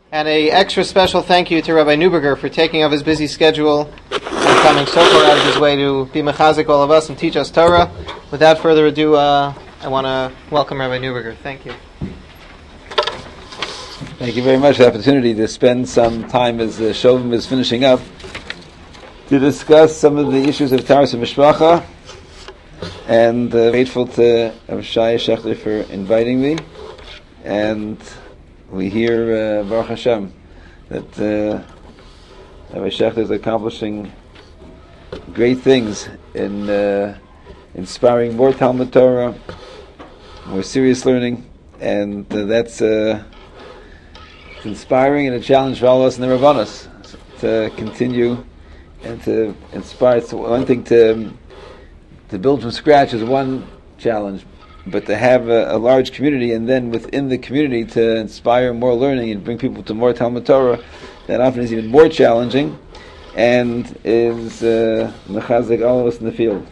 And a extra special thank you to Rabbi Neuberger for taking off his busy schedule and coming so far out of his way to be mechazik all of us and teach us Torah. Without further ado, I want to welcome Rabbi Neuberger. Thank you. Thank you very much for the opportunity to spend some time as the Shovim is finishing up to discuss some of the issues of Taras and Mishpacha, and grateful to Avishai Shechter for inviting me. And we hear, Baruch Hashem, that Rabbi Shechter is accomplishing great things in inspiring more Talmud Torah, more serious learning, and that's inspiring and a challenge for all of us in the Rabbanos to continue and to inspire. So one thing to build from scratch is one challenge, but to have a large community and then within the community to inspire more learning and bring people to more Talmud Torah, that often is even more challenging and is mechazik all of us in the field.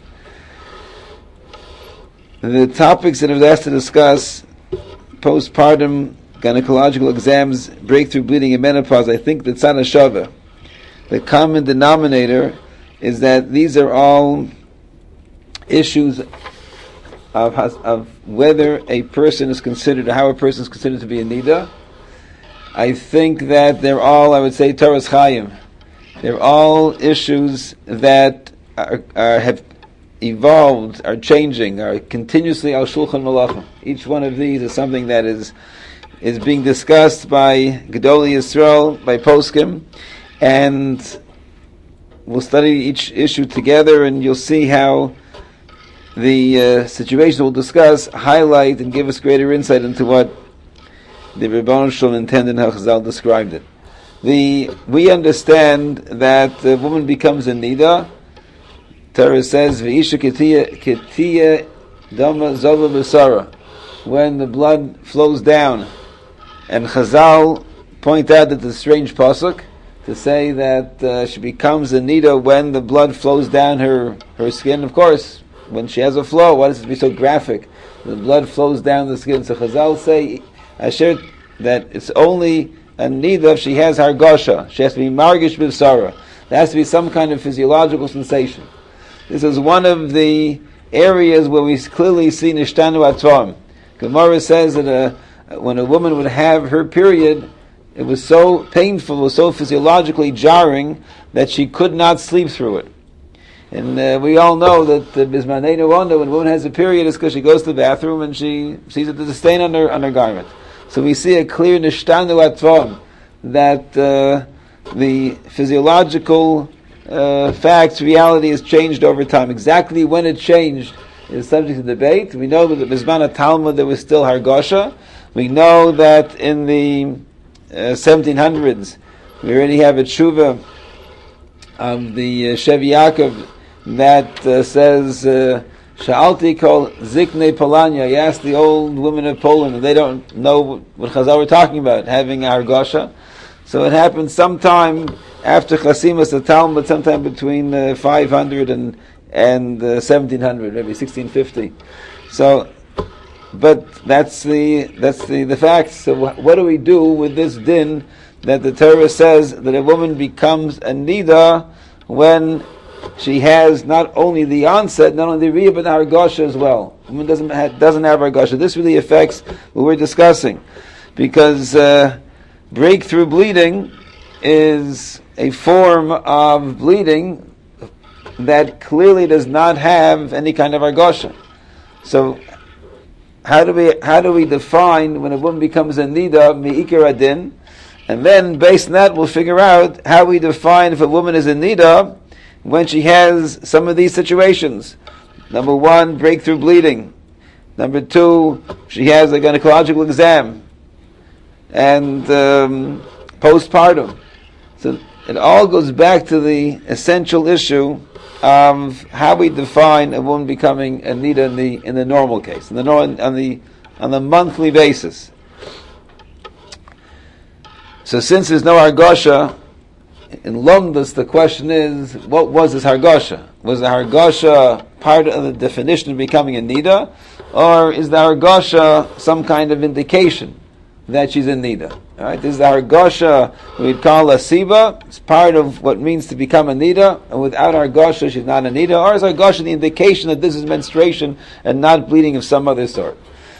The topics that I was asked to discuss: postpartum, gynecological exams, breakthrough bleeding, and menopause. I think the tzad hashava, the common denominator, is that these are all issues of whether a person is considered, or how a person is considered to be a nida. I think that they're all, I would say, Torah's Chaim. They're all issues that have evolved, are changing, are continuously al shulchan malachim. Each one of these is something that is being discussed by Gedolei Yisrael, by Poskim, and we'll study each issue together, and you'll see how the situations we'll discuss highlight and give us greater insight into what the Rebbeinu Shalom intended and how Chazal described it. We understand that the woman becomes a nida. Torah says, "V'isha ketiya dama zova b'sara," when the blood flows down. And Chazal point out that the strange pasuk to say that she becomes a nida when the blood flows down her skin. Of course, when she has a flow, why does it be so graphic? The blood flows down the skin. So Chazal say, Asher, that it's only a nida if she has hargasha. She has to be margish b'sara. There has to be some kind of physiological sensation. This is one of the areas where we clearly see nishtanu atvam. Gemara says that when a woman would have her period, it was so painful, it was so physiologically jarring that she could not sleep through it. And we all know that Bismaneinu Wanda, when a woman has a period, it's because she goes to the bathroom and she sees that there's a stain on her garment. So we see a clear nishtanu atvam that the physiological facts, reality has changed over time. Exactly when it changed is subject to debate. We know that the Bisman Talmud there was still hargasha. We know that in the 1700s we already have a tshuva of the Shevi Yaakov that says Sha'alti kol ziknei Polanya. He asked the old women of Poland, and they don't know what Chazal were talking about, having a hargasha. So it happened sometime after Chasimas the Talmud, sometime between 500 and 1700, maybe 1650. So, but that's the facts. So what do we do with this din that the Torah says that a woman becomes a nida when she has not only the onset, not only the riyah, but the hargasha as well? A woman doesn't have hargasha. This really affects what we're discussing, because breakthrough bleeding is a form of bleeding that clearly does not have any kind of hargasha. So how do we define when a woman becomes a nida mi'ikar adin? And then based on that we'll figure out how we define if a woman is a nida when she has some of these situations. Number one, breakthrough bleeding. Number two, she has a gynecological exam. And postpartum. So it all goes back to the essential issue of how we define a woman becoming a nida in the normal case, on the monthly basis. So since there's no hargasha in Lumdus, the question is, what was this hargasha? Was the hargasha part of the definition of becoming a nida, or is the hargasha some kind of indication that she's in nida. All right, this is our gosha. We'd call a siba. It's part of what it means to become a nida. And without our gosha, she's not a nida. Or is our gosha the indication that this is menstruation and not bleeding of some other sort?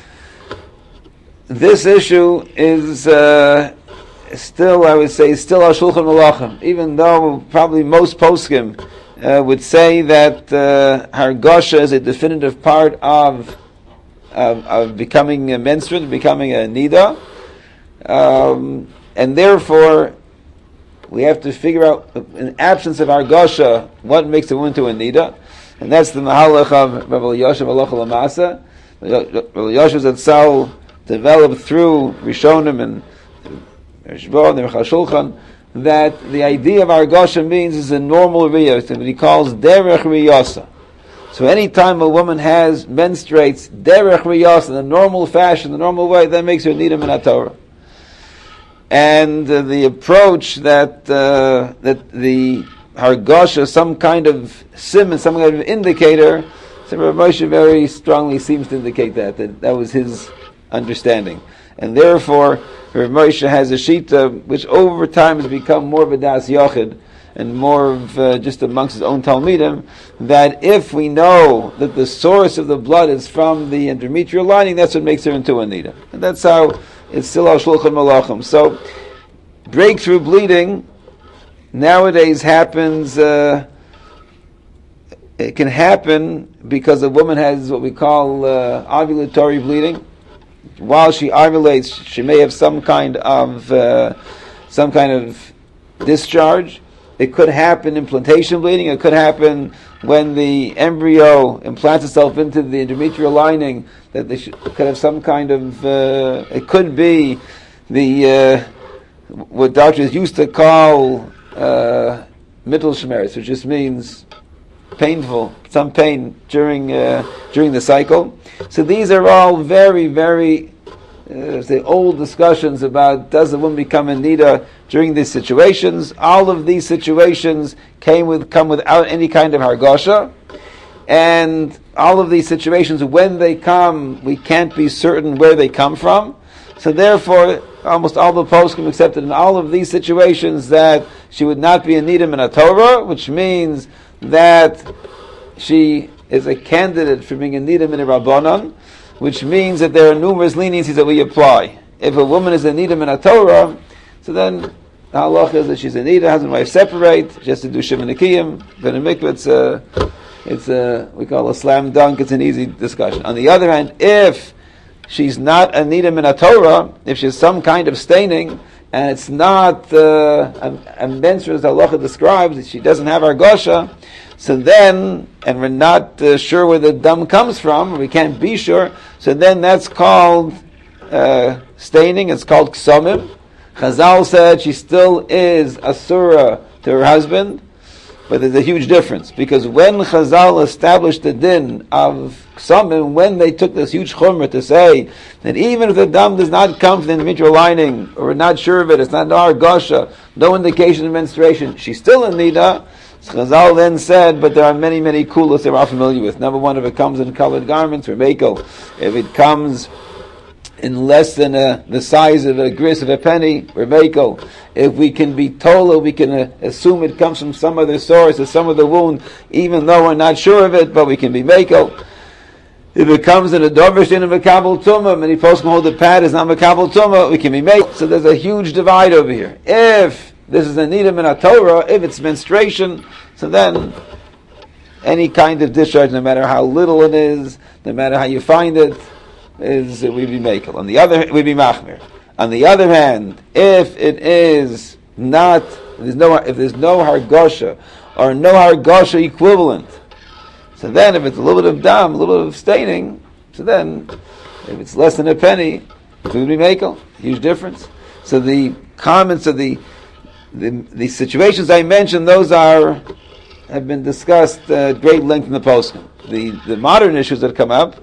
This issue is still, I would say, still al shulchan malachim. Even though probably most poskim would say that our gosha is a definitive part of becoming a menstruant, becoming a nida. And therefore, we have to figure out, in absence of our gosha, what makes a woman to a nida. And that's the mahalach of Rabbi Yosef Halacha Lamasa. Rabbi Yosef Zatzal developed through Rishonim and Rishbon and Rechal Shulchan that the idea of our gosha means is a normal riyah, what he calls derech riyasa. So any time a woman menstruates derech riyasa in the normal fashion, the normal way, that makes her nida min haTorah. And the approach that the hargasha, some kind of sim, some kind of indicator, so Rav Moshe very strongly seems to indicate that was his understanding. And therefore, Rav Moshe has a shita which over time has become more of a das yochid and more of just amongst his own talmidim, that if we know that the source of the blood is from the endometrial lining, that's what makes her into a nida. And that's how it's still al shulchan malachim. So, breakthrough bleeding nowadays happens. It can happen because a woman has what we call ovulatory bleeding. While she ovulates, she may have some kind of discharge. It could happen implantation bleeding. It could happen when the embryo implants itself into the endometrial lining. That they could have some kind of. It could be what doctors used to call mittelschmerz, which just means painful, some pain during the cycle. So these are all very, very old discussions about does a woman become a nida during these situations. All of these situations come without any kind of hargasha, and all of these situations, when they come, we can't be certain where they come from. So therefore, almost all the poskim accepted in all of these situations that she would not be a nida min haTorah, which means that she is a candidate for being a nida min rabbanon, which means that there are numerous leniencies that we apply. If a woman is a nida min haTorah, so then the halacha is that she's a nida, husband and wife separate, she has to do shivah nikiyim, then a mikvah, it's we call a slam dunk, it's an easy discussion. On the other hand, if she's not a nida min haTorah, if she's some kind of staining, and it's not a menstrual as the halacha describes, that she doesn't have hargasha, so then, and we're not sure where the dam comes from, we can't be sure, so then that's called staining, it's called ksamim. Chazal said she still is asura to her husband, but there's a huge difference, because when Chazal established the din of ksamim, when they took this huge chumrah to say that even if the dam does not come from the endometrial lining, or we're not sure of it, it's not no hargasha, no indication of menstruation, she's still in nida. Chazal then said, but there are many, many kulas that we're all familiar with. Number one, if it comes in colored garments, remeko. If it comes in less than the size of a gris of a penny, remeko. If we can be told, we can assume it comes from some other source or some other wound, even though we're not sure of it, but we can be meko. If it comes in a dovish in a makabel tumah, many folks can hold the pad, it's not makabel tumah, we can be meko. So there's a huge divide over here. If this is a nida min haTorah, if it's menstruation, so then any kind of discharge, no matter how little it is, no matter how you find it, we'd be makel. On the other, we'd be machmir. On the other hand, if it is not, if there's no hargasha or no hargasha equivalent, so then if it's a little bit of dam, a little bit of staining, so then if it's less than a penny, it would be makel. Huge difference. So the comments of the situations I mentioned, those have been discussed at great length in the poskim. The modern issues that come up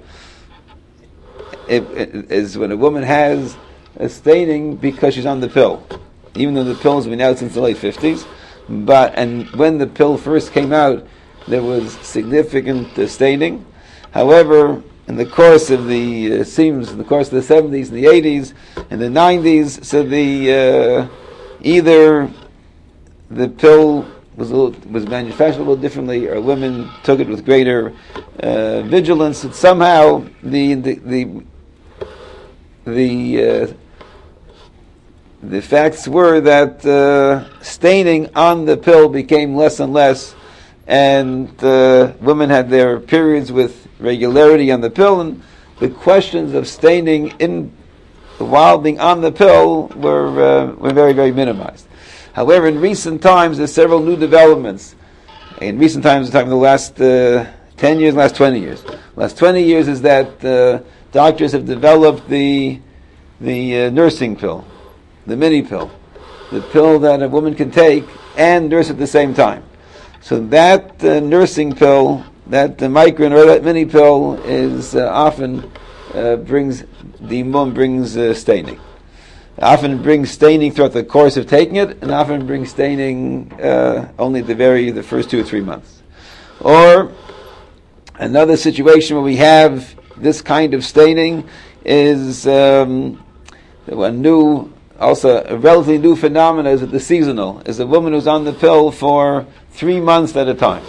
is when a woman has a staining because she's on the pill, even though the pill has been out since the late 50s. And when the pill first came out, there was significant staining. However, in the course of the seems in the course of the 70s and the 80s and the 90s. So the either the pill was manufactured a little differently, or women took it with greater vigilance. And somehow the facts were that staining on the pill became less and less, and women had their periods with regularity on the pill, and the questions of staining while being on the pill were very, very minimized. However, in recent times, there's several new developments. In recent times, we're talking the last 10 years, last 20 years. Last 20 years is that doctors have developed the nursing pill, the mini pill, the pill that a woman can take and nurse at the same time. So that nursing pill, that micron or that mini pill, is often brings staining. Often brings staining throughout the course of taking it, and often brings staining only the first 2 or 3 months. Or another situation where we have this kind of staining is a relatively new phenomenon is the seasonal. Is a woman who's on the pill for 3 months at a time.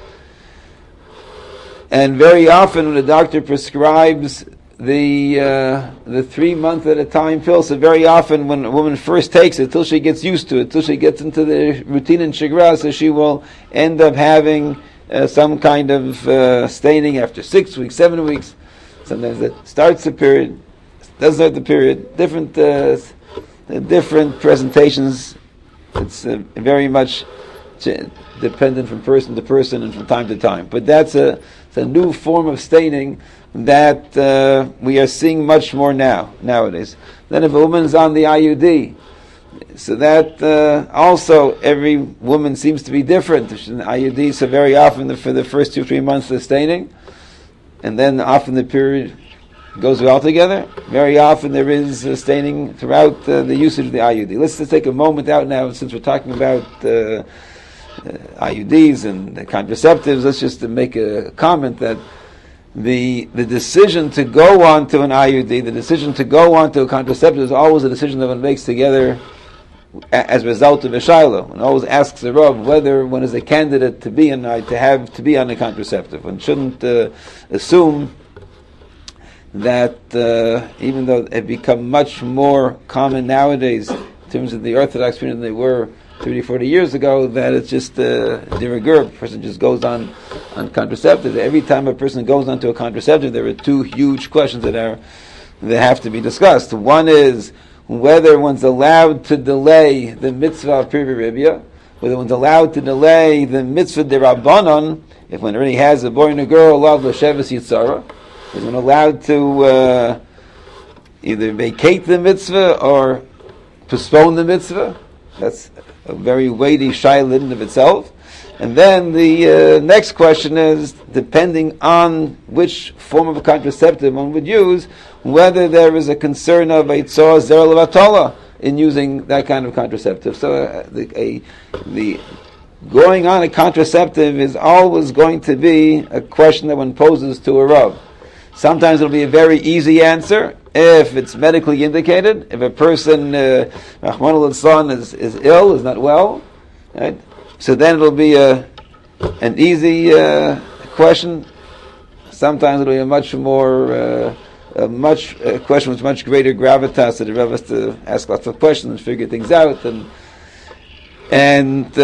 And very often when a doctor prescribes the 3 month at a time pill, so very often when a woman first takes it, till she gets used to it, till she gets into the routine and shigra, so she will end up having some kind of staining after 6 weeks, 7 weeks. Sometimes it starts the period, doesn't start the period, different presentations. It's very much dependent from person to person and from time to time. But it's a new form of staining that we are seeing much more nowadays. Then if a woman is on the IUD, so that also every woman seems to be different. If she's in the IUD, so very often for the first 2 or 3 months they're staining, and then often the period goes well together. Very often there is staining throughout the usage of the IUD. Let's just take a moment out now, since we're talking about IUDs and the contraceptives. Let's just make a comment that the decision to go on to an IUD, the decision to go on to a contraceptive, is always a decision that one makes together as a result of a shiloh. One always asks the Rav whether one is a candidate to be on a contraceptive. One shouldn't assume that even though it become much more common nowadays in terms of the Orthodox opinion than they were 30, 40 years ago, that it's just de rigueur. A person just goes on contraceptives. Every time a person goes on to a contraceptive, there are 2 huge questions that have to be discussed. One is whether one's allowed to delay the mitzvah of Piri Ribya, whether one's allowed to delay the mitzvah de Rabbanon, if one already has a boy and a girl, allowed l'sheves yitzara. Is one allowed to either vacate the mitzvah or postpone the mitzvah? That's a very weighty shaila in of itself. And then the next question is, depending on which form of contraceptive one would use, whether there is a concern of a tzor zer levatola in using that kind of contraceptive. So the going on a contraceptive is always going to be a question that one poses to a Rav. Sometimes it'll be a very easy answer if it's medically indicated. If a person, Rahman al-Insan, is ill, is not well, right? So then it'll be an easy question. Sometimes it'll be a much more question with much greater gravitas, that the Rebbe has to ask lots of questions and figure things out, and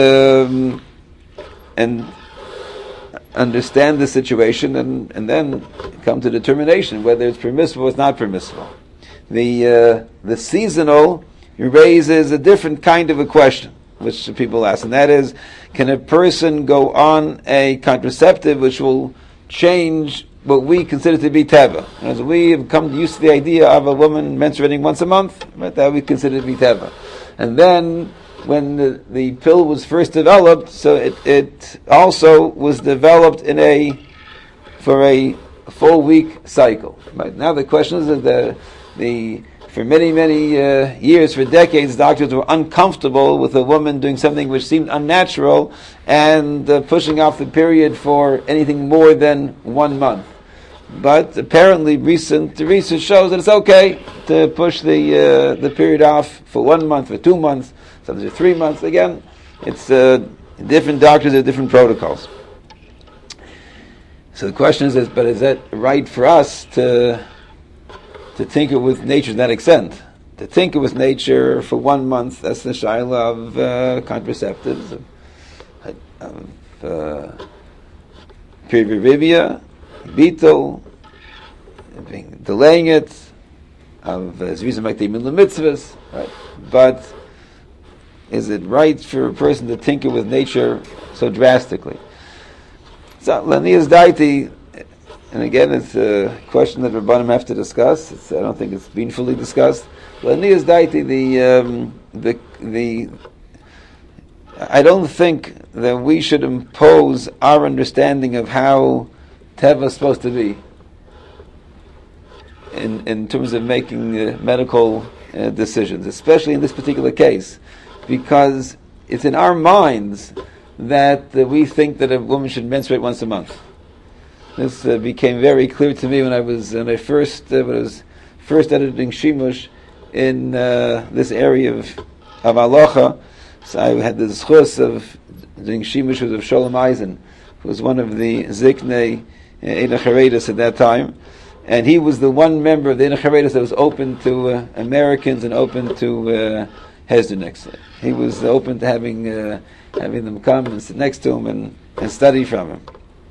understand the situation, and then come to determination whether it's permissible or it's not permissible. The seasonal raises a different kind of a question, which people ask, and that is, can a person go on a contraceptive which will change what we consider to be teva? As we have come used to the idea of a woman menstruating once a month, right, that we consider to be teva. And then when the pill was first developed, so it also was developed for a full week cycle. Right? Now the question is that for many years, for decades, doctors were uncomfortable with a woman doing something which seemed unnatural and pushing off the period for anything more than 1 month. but apparently recent research shows that it's okay to push the period off for 1 month, for 2 months, sometimes for 3 months. Again, it's different doctors have different protocols. So the question is, but is that right for us to tinker with nature to that extent? To tinker with nature for 1 month, that's the shaila of contraceptives, of periviria, beetle, delaying it, of zrizim makdim mitzvahs, right? But is it right for a person to tinker with nature so drastically? So Lanias Daiti, and again, it's a question that Rabbanim have to discuss. I don't think it's been fully discussed. Lanias Daiti, I don't think that we should impose our understanding of how Teva is supposed to be in terms of making medical decisions, especially in this particular case, because it's in our minds that we think that a woman should menstruate once a month. This became very clear to me when I was first editing Shimush in this area of halacha. So I had the zchus of doing Shimush of Sholem Eisen, who was one of the Ziknei Eina Chareidus at that time, and he was the one member of the Eina Chareidus that was open to Americans and open to Hesdeniks. He was open to having them come and sit next to him and study from him.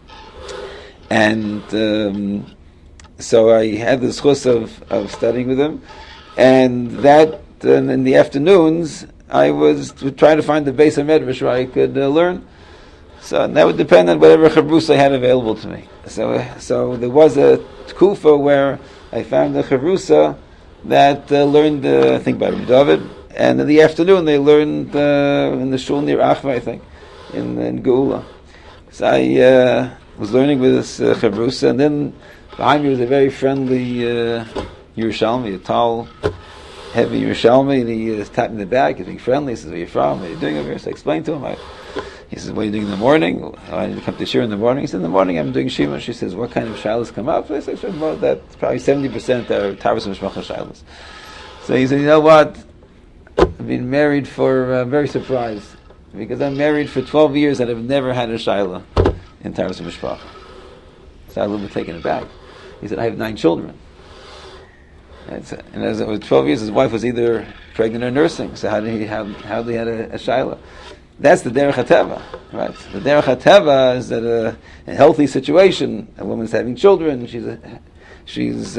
And so I had the zchus of studying with him, and that in the afternoons I was trying to find the base of medrash where I could learn. So that would depend on whatever chavrus I had available to me. So there was a tkufa where I found a chavrusa that learned, I think, by Rabbi David, and in the afternoon they learned in the shul near Achva, I think, in Geula. So I was learning with this chavrusa, and then behind me was a very friendly Yerushalmi, a tall, heavy Yerushalmi, and he tapped me in the back, he's being friendly, he says, "Where are you from? What are you doing over here?" So I explained to him. He says, "What are you doing in the morning?" I need to come to shir in the morning. He said, "In the morning I'm doing shima." She says, "What kind of shilas come up?" I said, "Well, that's probably 70% are Tavis and Mishmachah shilas." So he said, "You know what? I've been married for, very surprised, because I'm married for 12 years and I've never had a shilah in Tavis and Mishmachah." So I was a little bit taken aback. He said, "I have 9 children." And as it was 12 years, his wife was either pregnant or nursing. So how did he have a shilah? That's the derech hateva, right? The derech hateva is that a healthy situation, a woman's having children, she's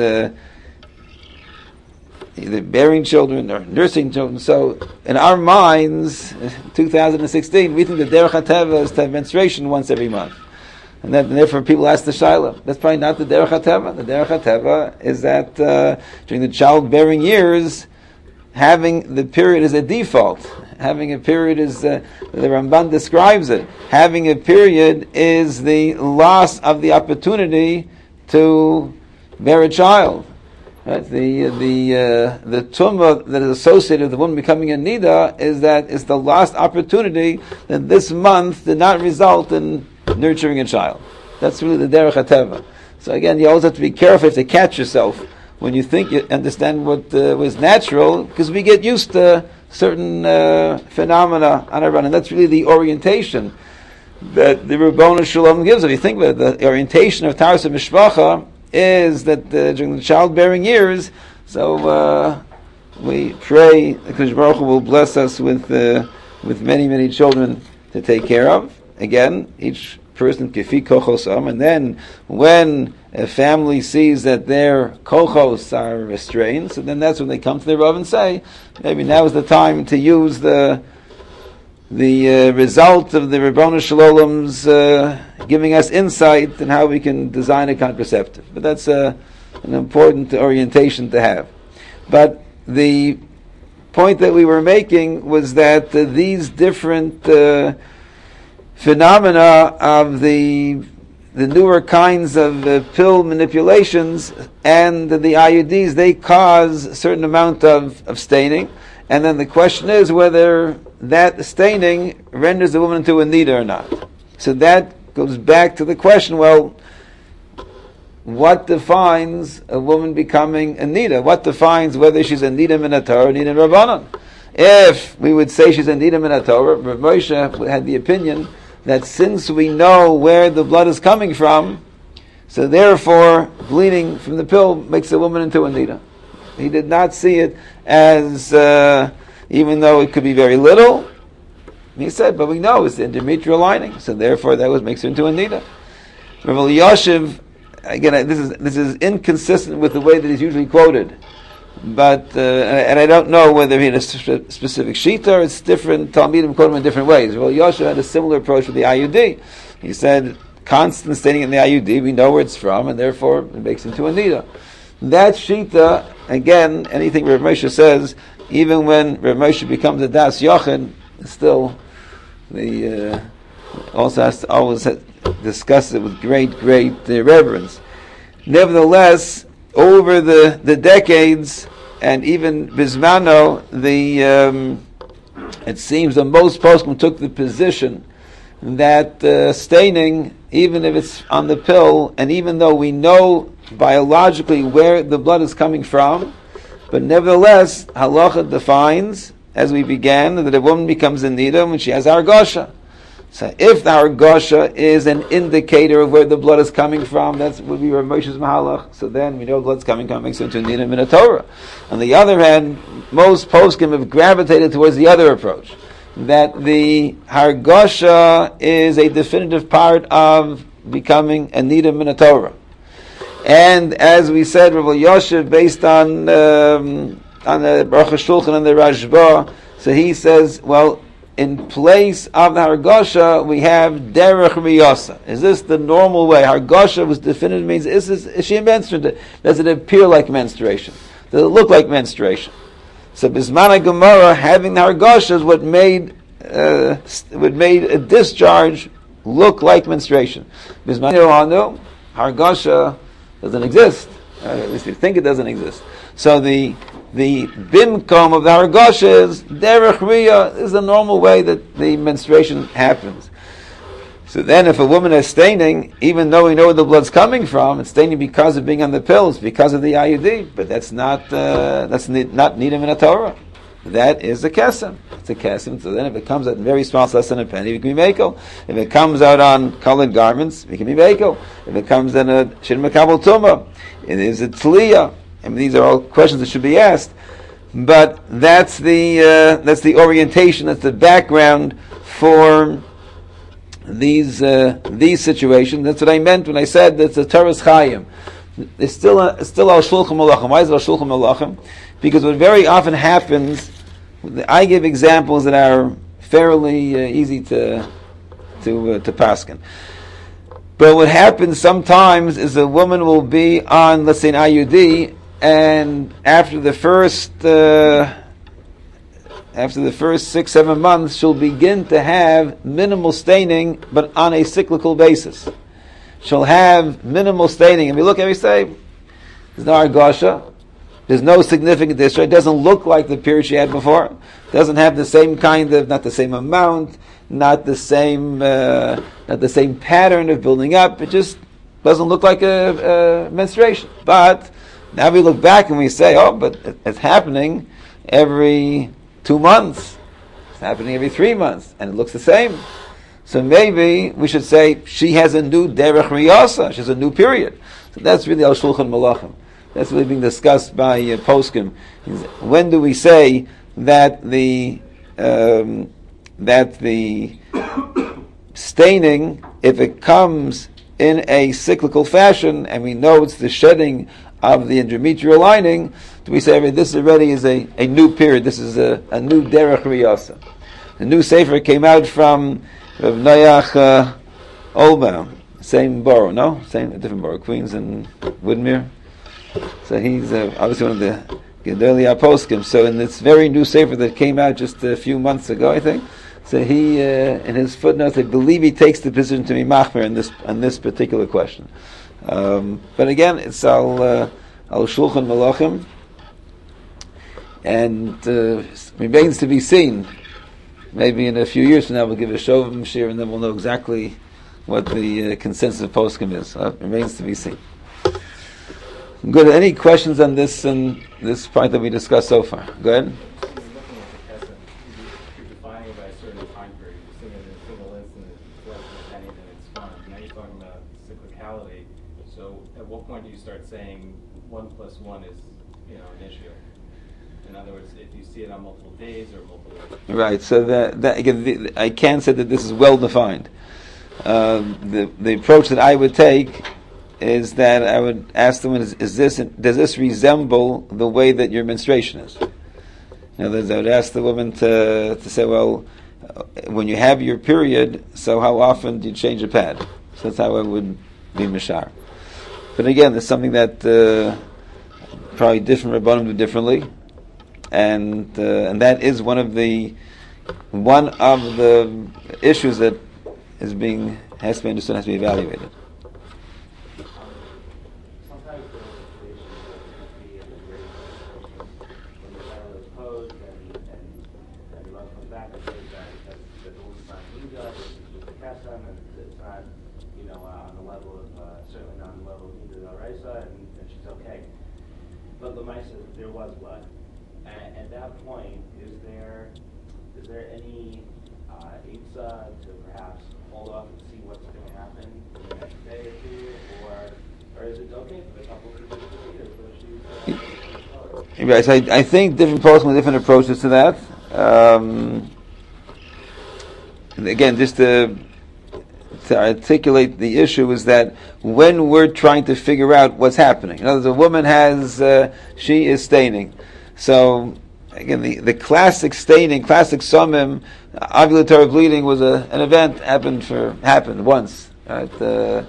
either bearing children or nursing children. So in our minds, 2016, we think the derech hateva is to have menstruation once every month. And therefore people ask the shaila. That's probably not the derech hateva. The derech hateva is that during the childbearing years, having the period is a default. Having a period is, the Ramban describes it, having a period is the loss of the opportunity to bear a child. Right? The tumah that is associated with the woman becoming a nida is that it's the lost opportunity that this month did not result in nurturing a child. That's really the derech hateva. So again, you always have to be careful to catch yourself when you think you understand what was natural, because we get used to certain phenomena on our run, and that's really the orientation that the Rabbanu Shalom gives. If you think about it, the orientation of Taras Mishpacha is that during the childbearing years, so we pray that Kadosh Baruch Hu will bless us with many, many children to take care of. Again, each person kefi kochosam, and then when a family sees that their kochos are restrained, so then that's when they come to the Rav and say, maybe now is the time to use the result of the Ribono Shel Olam's giving us insight in how we can design a contraceptive. But that's an important orientation to have. But the point that we were making was that these different phenomena of the newer kinds of pill manipulations and the IUDs, they cause a certain amount of staining, and then the question is whether that staining renders the woman into a nida or not. So that goes back to the question, well, if a woman is having children, she's bearing children, she's nursing children, so in our minds, 2016, we think the derech hateva is to have menstruation once every month. And that the nefer people ask the shaila, well, what defines a woman becoming a nida? What defines whether she's a nida min Torah or nida min Rabbanon? If we would say she's a nida min Torah, Rav Moshe had the opinion that since we know where the blood is coming from, so therefore bleeding from the pill makes a woman into a nida. He did not see it as, even though it could be very little, he said, but we know it's the endometrial lining, so therefore that makes her into a nida. Rav Elyashiv, again, this is inconsistent with the way that he's usually quoted. But and I don't know whether he had a specific shita or it's different. Talmidim quote him in different ways. Well, Yosha had a similar approach with the IUD. He said, constant staining in the IUD, we know where it's from, and therefore it makes into a nida. That shita, again, anything Rav Moshe says, even when Rav Moshe becomes a das yochid, still the also has to always discuss it with great reverence. Nevertheless, over the decades, and even Bismano, it seems that most poskim took the position that staining, even if it's on the pill, and even though we know biologically where the blood is coming from, but nevertheless, halacha defines, as we began, that a woman becomes a nida when she has argosha. So if the argosha is an indicator of where the blood is coming from, that would be Rav Moshe's mahalach. So then we know blood's coming from, makes it into a nida min Torah. On the other hand, most poskim have gravitated towards the other approach, that the argosha is a definitive part of becoming a nida min Torah. And as we said, Rav Elyashiv, based on the Baruch HaShulchan and the Rashba, so he says, well, in place of the Hargosha, we have Derech Riyasa. Is this the normal way? Hargosha was definitive, means is she menstruating? Does it appear like menstruation? Does it look like menstruation? So Bismana Gemara, having the Hargosha is what made a discharge look like menstruation. Bismana Yohanu, Hargosha doesn't exist. At least we think it doesn't exist. So the bimkom of the hargosha is derech riyah, is the normal way that the menstruation happens. So then if a woman is staining, even though we know where the blood's coming from, it's staining because of being on the pills, because of the IUD, but that's not nida min Torah. That is a kesem. It's a kesem. So then if it comes out in very small, less than a penny, it can be meko. If it comes out on colored garments, it can be meko. If it comes in a shin makabel tumah, it is a tliyah. I mean, these are all questions that should be asked, but that's the orientation, that's the background for these situations. That's what I meant when I said that's a Torah's Chayim. It's still al Shulchan Malachim. Why is it al Shulchan Malachim? Because what very often happens, I give examples that are fairly easy to paskin. But what happens sometimes is a woman will be on, let's say, an IUD, and after the first 6-7 months, she'll begin to have minimal staining, but on a cyclical basis. She'll have minimal staining, and we look and we say, there's no argosha, there's no significant discharge. It doesn't look like the period she had before. It doesn't have the same kind of, not the same amount, not the same pattern of building up. It just doesn't look like a menstruation. But now we look back and we say, oh, but it's happening every 2 months. It's happening every 3 months, and it looks the same. So maybe we should say she has a new derech riyasa. She has a new period. So that's really al shulchan malachim. That's really being discussed by poskim. When do we say that the staining, if it comes in a cyclical fashion, and we know it's the shedding of the endometrial lining, do we say this already is a new period? This is a new derech riyasa. The new sefer came out from Rav Noach Olbaum, same borough, no? Different borough, Queens and Woodmere. So he's obviously one of the Gedolei HaPoskim. So in this very new sefer that came out just a few months ago, I think, so he, in his footnotes, I believe he takes the position to be machmer on this particular question. But again, it's al shulchan malachim, and remains to be seen. Maybe in a few years from now we'll give a show of Mashiach, and then we'll know exactly what the consensus of poskim is. Remains to be seen. Good. Any questions on this and this point that we discussed so far? Go ahead. You're defining it by a certain time period. You're saying in a single instant it's less than a penny, then it's fine. Now you're talking about cyclicality. So at what point do you start saying 1 plus 1 is, an issue? In other words, if you see it on multiple days or multiple weeks. Right. So that again, I can't say that this is well defined. The approach that I would take is that I would ask the woman: does this resemble the way that your menstruation is? In other words, I would ask the woman to say, well, when you have your period, so how often do you change a pad? So that's how I would be mishar. But again, there's something that probably different Rabbanim do differently, and that is one of the issues that has to be understood, has to be evaluated. Sometimes the situation can be in the great when the child is posed and the love comes back and says that because the woman's not Buddha, it's just a kesem, and it's not, on the level of, certainly not on the level of Nida Raisa, and she's okay. But Lamaisa, there was blood. At that point, is there any Eitzah to perhaps hold off and see what's going to happen in the next day or two, or is it okay for the couple to do it? Right, so I think different poskim have different approaches to that. Again, just to articulate the issue is that when we're trying to figure out what's happening, in other words, a woman she is staining. So again, the classic staining, classic somim, ovulatory bleeding was an event happened once. Right? The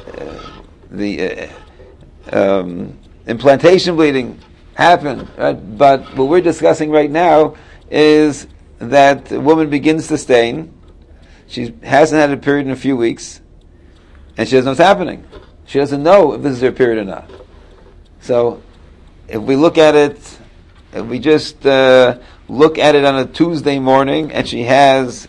implantation bleeding happened, right? But what we're discussing right now is that a woman begins to stain. She hasn't had a period in a few weeks, and she doesn't know what's happening. She doesn't know if this is her period or not. So, if we look at it, if we just look at it on a Tuesday morning, and she has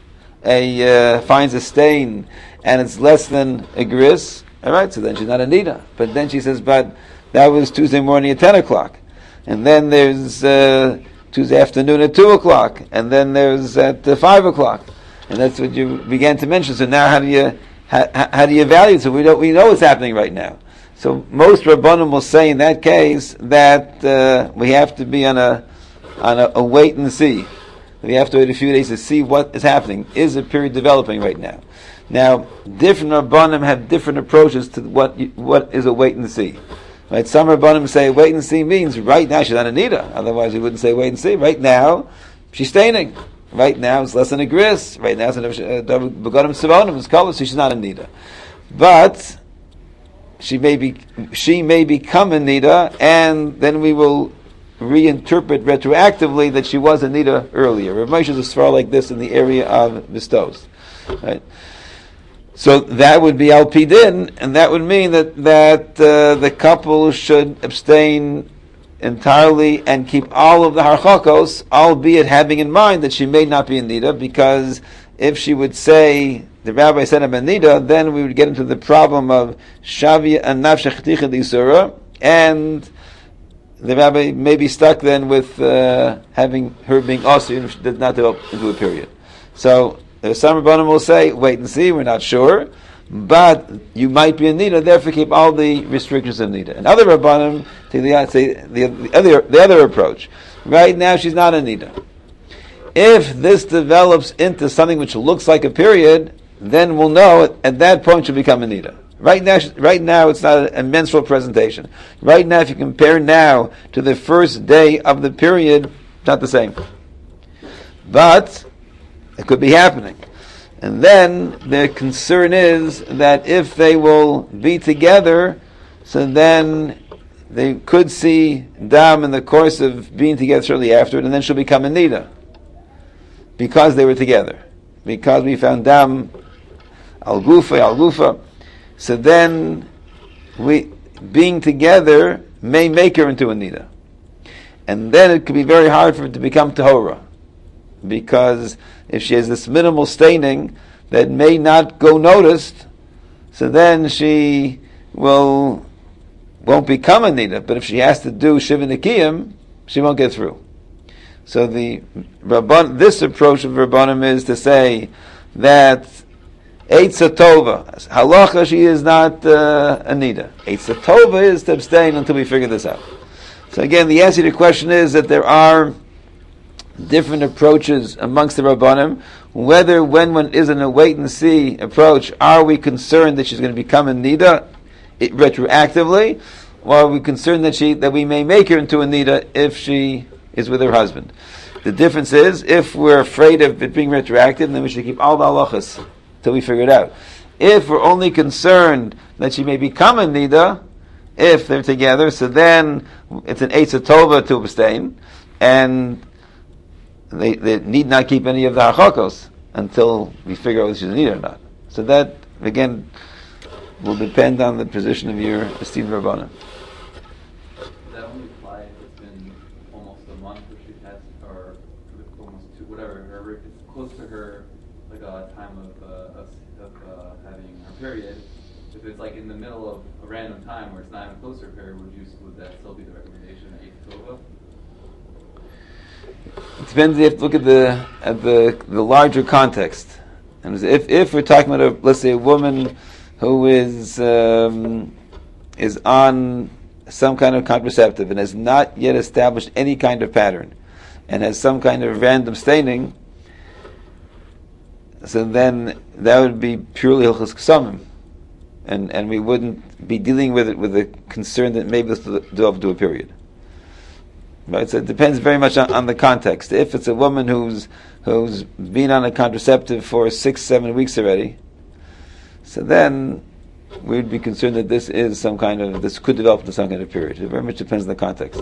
finds a stain, and it's less than a gris, all right, so then she's not a nida. But then she says, but that was Tuesday morning at 10 o'clock. And then there's Tuesday afternoon at 2 o'clock. And then there's at 5 o'clock. And that's what you began to mention. So now how do you evaluate? So we know what's happening right now. So most Rabbanim will say in that case that we have to be on a wait and see. We have to wait a few days to see what is happening. Is a period developing right now? Now, different Rabbanim have different approaches to what is a wait and see. Right? Some Rabbanim say wait and see means right now she's not a nida. Otherwise, we wouldn't say wait and see. Right now, she's staining. Right now, it's less than a gris. Right now, it's begonim sevonim. It's color, so she's not a nida. But she may become a nida, and then we will reinterpret retroactively that she was a nida earlier. Rav Moshe is a svar like this in the area of Vistos. Right? So that would be al pidin, and that would mean that the couple should abstain entirely and keep all of the harchakos, albeit having in mind that she may not be a nida, because if she would say the rabbi said I'm a nida, then we would get into the problem of shavia and nafshe cheticha d'isura, and the rabbi may be stuck then with having her being also if she did not develop into a period. So some Rabbanim will say, wait and see, we're not sure, but you might be a nida, therefore keep all the restrictions of nida. And other Rabbanim take the other approach. Right now she's not a nida. If this develops into something which looks like a period, then we'll know at that point she'll become a nida. Right now it's not a menstrual presentation. Right now, if you compare now to the first day of the period, it's not the same. But it could be happening. And then their concern is that if they will be together, so then they could see dam in the course of being together shortly after it, and then she'll become a nida. Because they were together. Because we found dam al-gufa. So then being together may make her into a nida. And then it could be very hard for her to become tahora. Because if she has this minimal staining that may not go noticed, so then she will won't become a nida, but if she has to do Shiva Nikiyim, she won't get through. So this approach of Rabbanim is to say that Eitza Tova, halacha, she is not a nida. Eitza Tova is to abstain until we figure this out. So again, the answer to the question is that there are different approaches amongst the Rabbanim. Whether when one is in a wait-and-see approach, are we concerned that she's going to become a nida retroactively, or are we concerned that we may make her into a nida if she is with her husband? The difference is, if we're afraid of it being retroactive, then we should keep all the halachas till we figure it out. If we're only concerned that she may become a nida if they're together, so then it's an Eitza Tova to abstain, and they need not keep any of the harchakos until we figure out whether she's a nida or not. So that, again, will depend on the position of your esteemed Rabbanim. Does that only apply if it's been almost a month where she has, or almost two, whatever, or if it's close to her, like a time of having her period? If it's like in the middle of a random time where it's not even close to her period, would that still be the recommendation at Eitza Tova? It depends. You have to look at the larger context. And if we're talking about let's say a woman who is on some kind of contraceptive and has not yet established any kind of pattern, and has some kind of random staining, so then that would be purely hilchos ksamim, and we wouldn't be dealing with it with a concern that maybe this will develop to a period. Right, so it depends very much on the context. If it's a woman who's been on a contraceptive for 6-7 weeks already, so then we'd be concerned that this could develop into some kind of period. It very much depends on the context.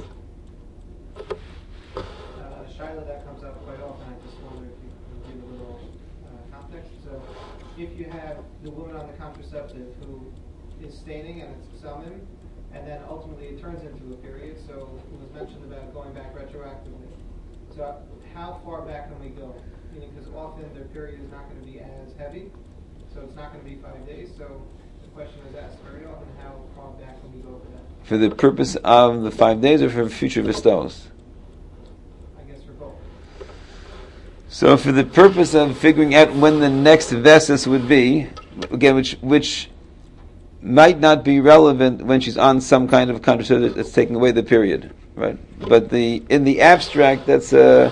Shaila, that comes up quite often. I just wonder if you can give a little context. So, if you have the woman on the contraceptive who is staining and it's psalmim, and then ultimately it turns into a period, so it was mentioned about going back retroactively. So how far back can we go? Meaning, because often their period is not going to be as heavy, so it's not going to be 5 days. So the question is asked very often, how far back can we go for that? For the purpose of the 5 days or for future bestows? I guess for both. So for the purpose of figuring out when the next Vesus would be, again, which might not be relevant when she's on some kind of contraceptive that's taking away the period, right? But in the abstract, that's Rav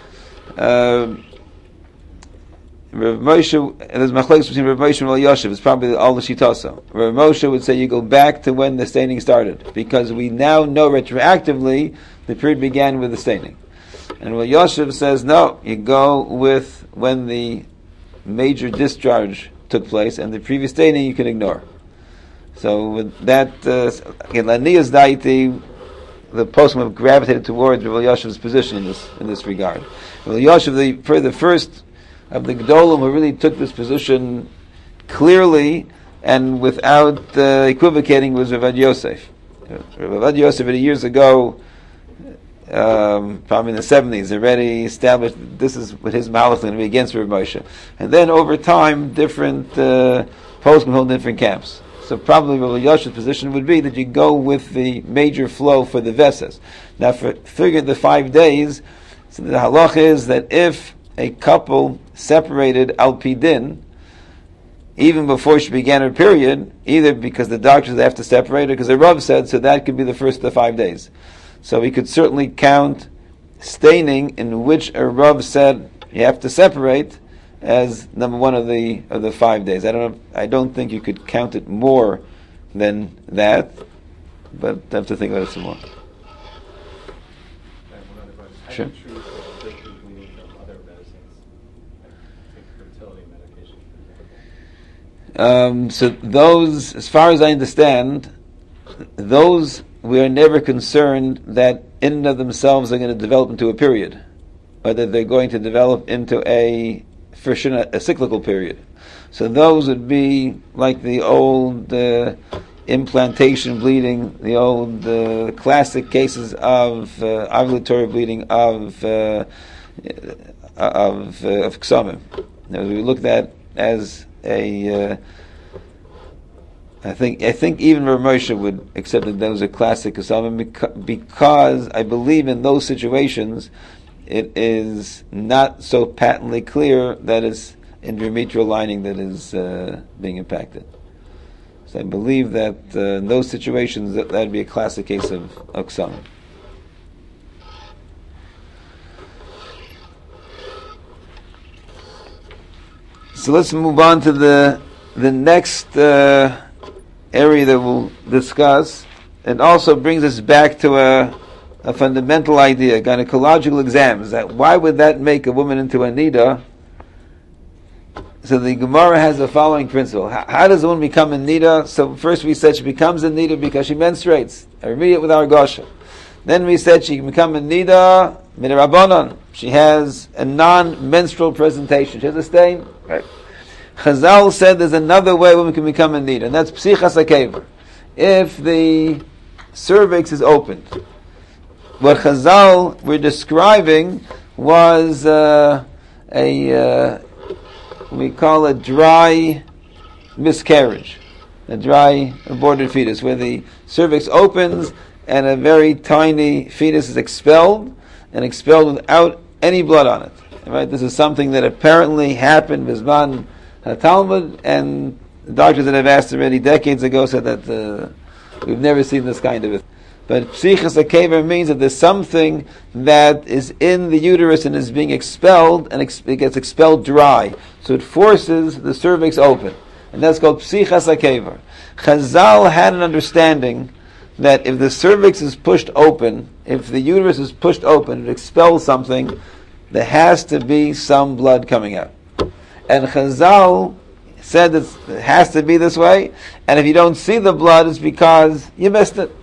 Moshe, and there's machlokes between Rav Moshe and Rav Yosef. It's probably all the shitasa. Rav Moshe would say you go back to when the staining started, because we now know retroactively the period began with the staining. And Rav Yosef says no, you go with when the major discharge took place, and the previous staining you can ignore. So with that, again, Laniya's daiti, the poskim have gravitated towards Rav Yosef's position in this regard. Rav Yosef, the first of the Gedolim who really took this position clearly and without equivocating, was Rav Yosef. Rav Yosef, years ago, probably in the 70s, already established that this is what his malach is going to be against Rav Moshe. And then over time, different poskim hold different camps. So probably Rav Yoshev's position would be that you go with the major flow for the Veses. Now, figure the 5 days, so the halach is that if a couple separated al pi din, even before she began her period, either because the doctors have to separate her, because the Rav said, so that could be the first of the 5 days. So we could certainly count staining in which a Rav said you have to separate as number one of the 5 days. I don't think you could count it more than that, but I have to think about it some more. Sure. So those, as far as I understand, those we are never concerned that in and of themselves are going to develop into a period, or that they're going to develop into a cyclical period. So those would be like the old implantation bleeding, the old classic cases of ovulatory bleeding of ksamim. We looked at as a I think even Rav Moshe would accept that those are classic Kesavim because I believe in those situations it is not so patently clear that it's endometrial lining that is being impacted. So I believe that in those situations that would be a classic case of Kesavim. So let's move on to the next area that we'll discuss. It also brings us back to a fundamental idea, gynecological exams. That why would that make a woman into a nida? So the Gemara has the following principle: how does a woman become a nida? So first we said she becomes a nida because she menstruates, immediate with our gosha. Then we said she can become a nida midirabanan. She has a non-menstrual presentation. She has a stain. Right. Chazal said there's another way a woman can become a nida, and that's psichas hakever. If the cervix is opened, what Chazal were describing was we call a dry miscarriage, a dry aborted fetus, where the cervix opens and a very tiny fetus is expelled, and expelled without any blood on it. Right? This is something that apparently happened Bizman Talmud, and the doctors that have asked already decades ago said that we've never seen this kind of it. But psichas hakever means that there's something that is in the uterus and is being expelled, and it gets expelled dry. So it forces the cervix open. And that's called psichas hakever. Chazal had an understanding that if the cervix is pushed open, if the uterus is pushed open, it expels something, there has to be some blood coming out. And Chazal said that it has to be this way, and if you don't see the blood, it's because you missed it.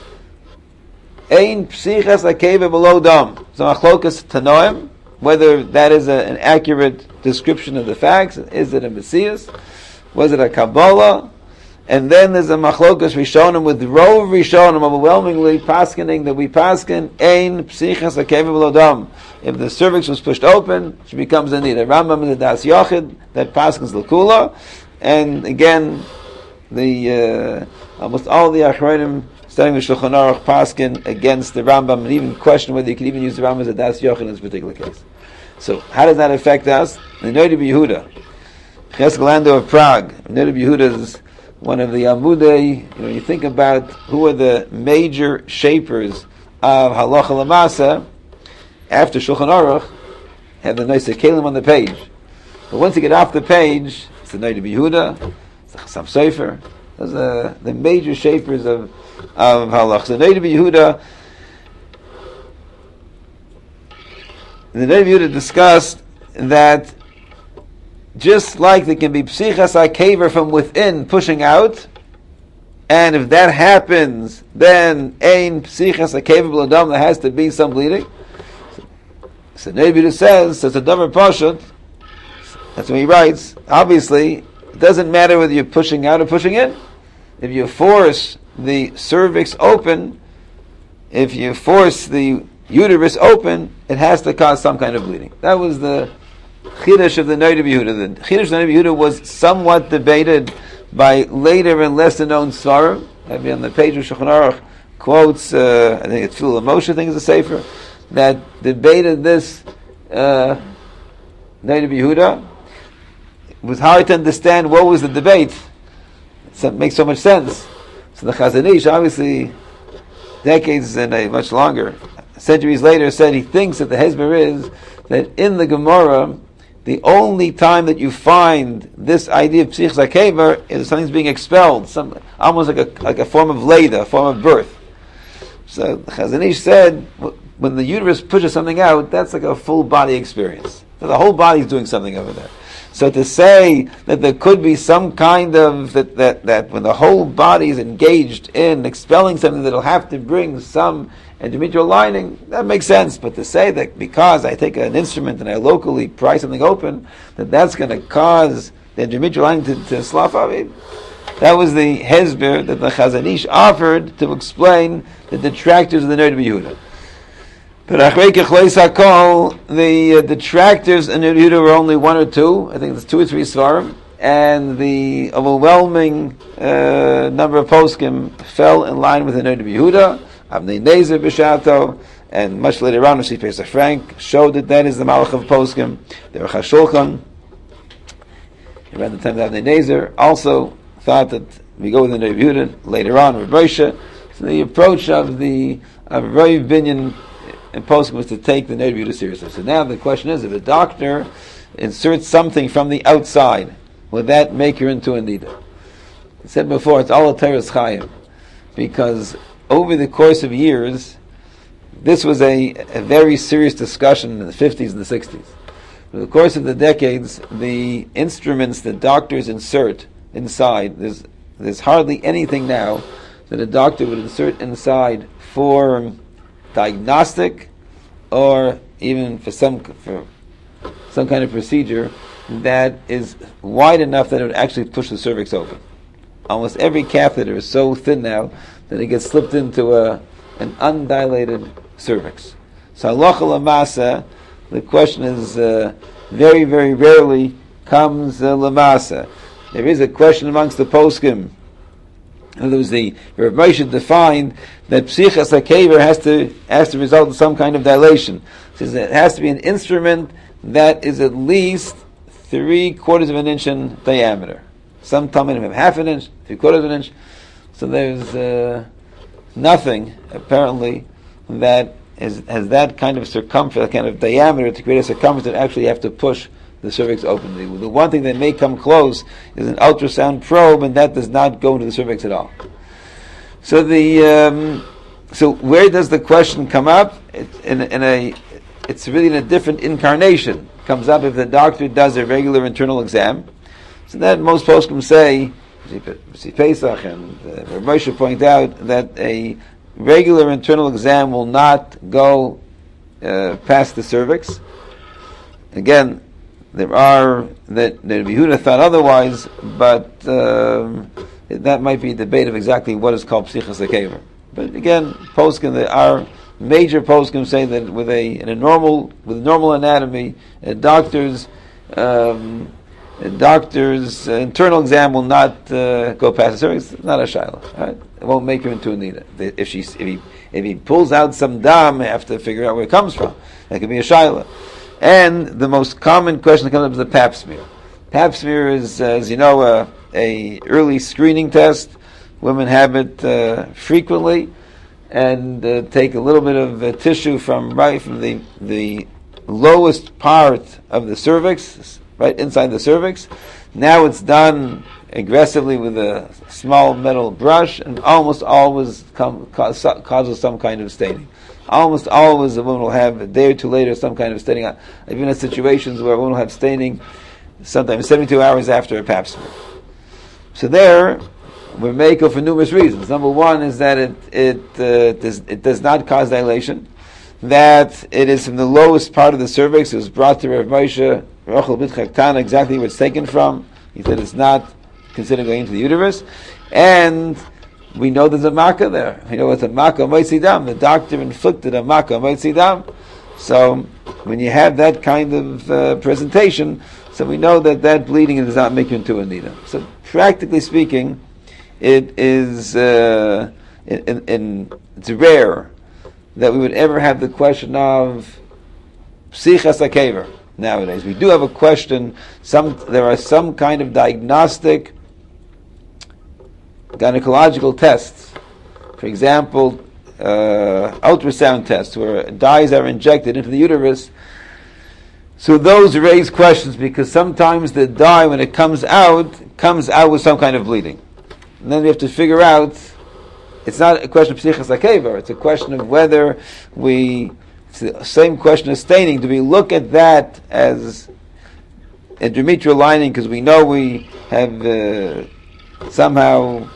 Ein psichas hakever below dam. So machlokas tanoim, whether that is an accurate description of the facts. Is it a Messias? Was it a Kabbalah? And then there's a machlokas rishonim with rov rishonim overwhelmingly paskening that we pasken ein psichas hakever below dam. If the cervix was pushed open, she becomes a nida. Rambam in the Das Yochid that paskens l'kula, and again the almost all the achronim studying the Shulchan Aruch pasken against the Rambam, and even question whether you can even use the Rambam as a Das Yochid in this particular case. So how does that affect us? The Noda B'Yehuda, Ches Galando of Prague. Noda B'Yehuda is one of the Amudei. You think about who are the major shapers of Halacha L'Masa after Shulchan Aruch, have the nice Kelim on the page. But once you get off the page, it's the Noda B'Yehuda, it's the Chassam Sofer. Those are the major shapers of Halach. So the Noda B'Yehuda discussed that just like there can be psichas hakever from within pushing out, and if that happens, then ein psichas hakever b'ladam, there has to be some bleeding. So Noda B'Yehuda says, it's a davar pashut. That's what he writes. Obviously, it doesn't matter whether you're pushing out or pushing in. If you force the cervix open, if you force the uterus open, it has to cause some kind of bleeding. That was the Chiddush of the Noda B'Yehuda. The Chiddush of the Noda B'Yehuda was somewhat debated by later and lesser known Svarim. Maybe on the page of Shulchan Aruch quotes, I think it's Phil Moshe, I think is a sefer, that debated this Noda B'Yehuda. It was hard to understand what was the debate. It makes so much sense. So the Chazon Ish, obviously, decades and much longer, centuries later, said he thinks that the hezber is that in the Gemara, the only time that you find this idea of psichas hakever is something's being expelled, almost like a form of leda, a form of birth. So the Chazon Ish said, when the uterus pushes something out, that's like a full body experience. So the whole body's doing something over there. So to say that there could be some kind of that when the whole body is engaged in expelling something that'll have to bring some endometrial lining, that makes sense. But to say that because I take an instrument and I locally pry something open, that's going to cause the endometrial lining to slough up, that was the hezber that the Chazon Ish offered to explain the detractors of the Noda B'Yehuda. But Achrei Kechleis HaKol, the detractors in Noda B'Yehuda were only one or two. I think it's 2 or 3 svarim, and the overwhelming number of poskim fell in line with the Neder Yehuda, Avnei Nezer B'Shato, and much later on, Rashi Pesach Frank showed that is the Malach of poskim. The Aruch HaShulchan, around the time of Avnei Nezer, also thought that we go with the Neder Yehuda. Later on, Rav Moshe. So the approach of the Rav Binyan and poskim was to take the Neder Yehuda seriously. So now the question is, if a doctor inserts something from the outside, would that make her into a nida? I said before, it's all a teres chayim, because over the course of years, this was a very serious discussion in the 50s and the 60s. Over the course of the decades, the instruments that doctors insert inside, there's hardly anything now that a doctor would insert inside for diagnostic or even for some kind of procedure that is wide enough that it would actually push the cervix open. Almost every catheter is so thin now that it gets slipped into an undilated cervix. So halacha lamasa, the question is very, very rarely comes lamasa. There is a question amongst the poskim. In other words, the Rav Moshe defined that psichas hakever has to result in some kind of dilation. It says it has to be an instrument that is at least 3/4 of an inch in diameter. Some talmidim have 1/2 inch, 3/4 of an inch. So there's nothing apparently that has that kind of circumference, that kind of diameter to create a circumference that actually have to push the cervix open. The one thing that may come close is an ultrasound probe, and that does not go into the cervix at all. So so where does the question come up? It's really in a different incarnation. It comes up if the doctor does a regular internal exam. So that most poskim say, Pesach and Rav Moshe point out that a regular internal exam will not go past the cervix. Again, there are that Yehuda thought otherwise, but that might be a debate of exactly what is called psichas hakever. But again, poskim, there are major poskim say that with normal anatomy, a doctor's internal exam will not go past the cervix. It's not a shaila. Right? It won't make her into a nida. If he pulls out some dam, I have to figure out where it comes from. That could be a shaila. And the most common question that comes up is the pap smear. Pap smear is, as you know, a early screening test. Women have it frequently, and take a little bit of tissue from the lowest part of the cervix, right inside the cervix. Now it's done aggressively with a small metal brush, and almost always causes some kind of staining. Almost always a woman will have a day or two later some kind of staining. I've been in situations where a woman will have staining sometimes 72 hours after a pap smear. So there, we're making for numerous reasons. Number one is that it does not cause dilation, that it is from the lowest part of the cervix. It was brought to Rav Moshe, Rachel Bit Chaktana, exactly where it's taken from. He said it's not considered going into the uterus. And we know there's a makkah there. We know it's a makkah motzi dam. The doctor inflicted a makkah motzi dam. So when you have that kind of presentation, so we know that bleeding does not make you into a nida. So practically speaking, it is it's rare that we would ever have the question of psichas hakever nowadays. We do have a question. There are some kind of diagnostic gynecological tests. For example, ultrasound tests where dyes are injected into the uterus. So those raise questions because sometimes the dye, when it comes out with some kind of bleeding. And then we have to figure out, it's not a question of psichas hakever, it's a question of whether it's the same question as staining. Do we look at that as endometrial lining because we know we have somehow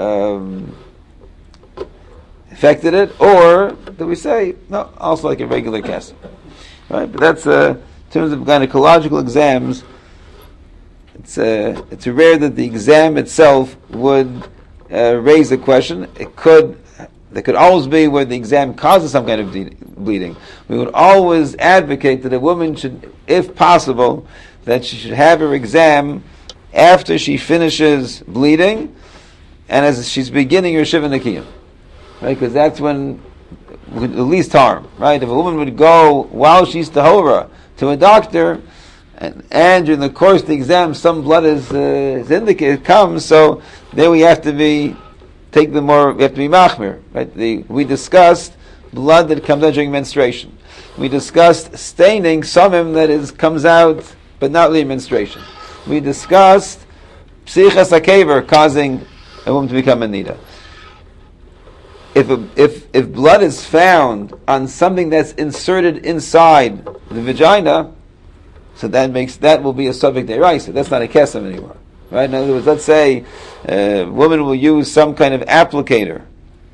affected it, or do we say, no, also like a regular cancer? Right? But that's, in terms of gynecological exams, it's rare that the exam itself would raise a question. There could always be where the exam causes some kind of bleeding. We would always advocate that a woman should, if possible, that she should have her exam after she finishes bleeding, and as she's beginning her Shiva Nekiyim. Right? Because that's when the least harm. Right? If a woman would go while she's tahora to a doctor, and during the course of the exam some blood is indicated, comes, so there we have to be machmir. Right? We discussed blood that comes out during menstruation. We discussed staining samim that comes out but not really menstruation. We discussed psichas hakever causing a woman to become a nida. If blood is found on something that's inserted inside the vagina, so that will be a subject deraisa. That's not a kesem anymore, right? In other words, let's say a woman will use some kind of applicator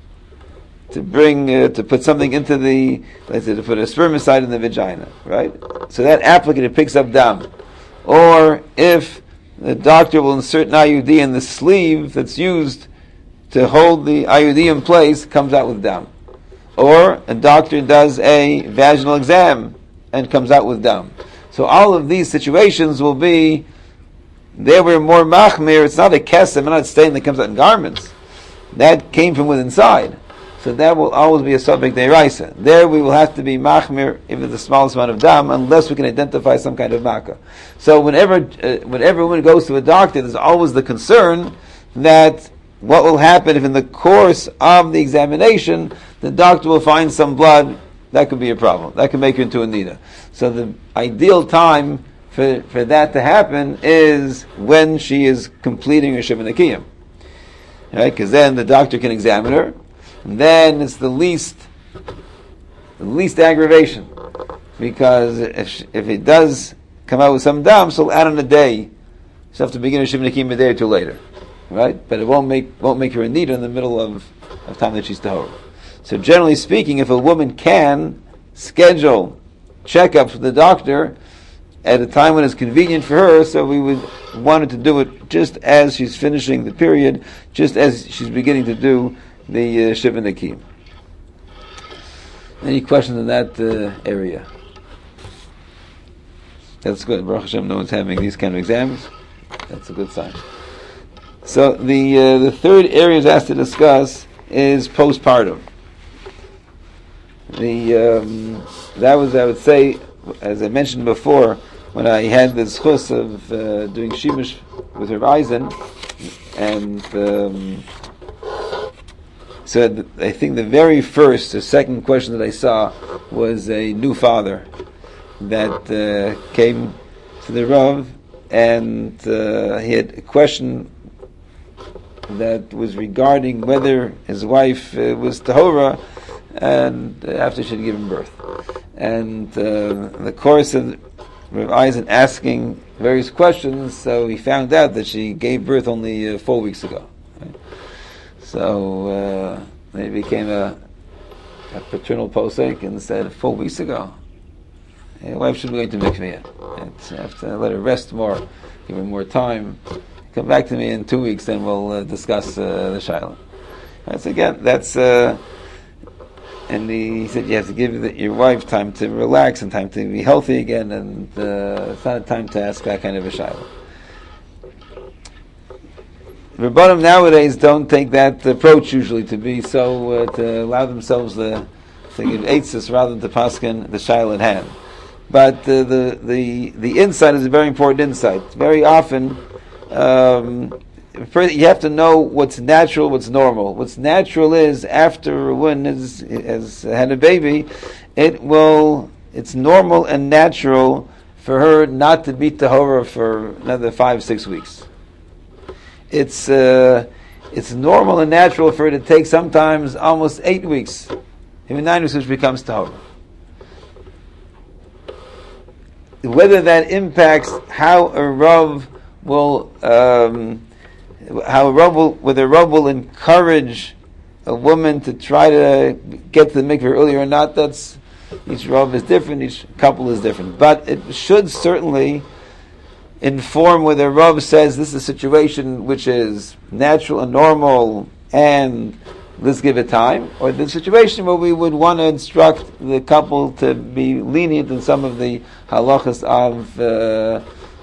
to put something into let's say to put a spermicide in the vagina, right? So that applicator picks up dam. Or if the doctor will insert an IUD in the sleeve that's used to hold the IUD in place, comes out with dam. Or a doctor does a vaginal exam and comes out with dam. So all of these situations will be, there were more machmir. It's not a kesem, not a stain that comes out in garments. That came from within inside. So that will always be a subject deraisa. There we will have to be machmir if it's the smallest amount of dam, unless we can identify some kind of makkah. So whenever a woman goes to a doctor, there's always the concern that what will happen if in the course of the examination the doctor will find some blood. That could be a problem. That could make her into a nida. So the ideal time for that to happen is when she is completing her Shiva Nekiyim. Right? Because then the doctor can examine her. And then it's the least aggravation. Because if it does come out with some dam, so add on a day. She'll have to begin her Shiva Nekiyim a day or two later. Right? But it won't make her a nida in the middle of time that she's tahor. So generally speaking, if a woman can schedule checkups with the doctor at a time when it's convenient for her, so we would want her to do it just as she's finishing the period, just as she's beginning to do the Shiva Nekiyim. Any questions in that area? That's good. Baruch Hashem, no one's having these kind of exams. That's a good sign. So the third area is asked to discuss is postpartum. That was, I would say, as I mentioned before, when I had the zchus of doing shimush with Rav Eisen, and so I think the very first or second question that I saw was a new father that came to the Rav, and he had a question that was regarding whether his wife was tahora, and after she had given birth. And in the course of Rav Eisen asking various questions, so he found out that she gave birth only 4 weeks ago. Right? So he became a paternal posek and said, 4 weeks ago, your wife should be going to mikveh. I have to let her rest more, give her more time. Come back to me in 2 weeks, then we'll discuss the shaila. That's again, and he said you have to give your wife time to relax and time to be healthy again, and it's not a time to ask that kind of a shaila. Rabbanim nowadays don't take that approach usually to be so to allow themselves to give eitzes rather than to paskin the shaila at hand. But the insight is a very important insight. Very often, you have to know what's natural, what's normal. What's natural is after a woman has had a baby, it's normal and natural for her not to be tahora for another 5-6 weeks. It's normal and natural for her to take sometimes almost 8 weeks, even 9 weeks, which becomes tahora. Whether that impacts how a Rav will whether a Rav will encourage a woman to try to get to the mikveh earlier or not, that's, each Rav is different, each couple is different. But it should certainly inform whether Rav says this is a situation which is natural and normal and let's give it time, or the situation where we would want to instruct the couple to be lenient in some of the halachas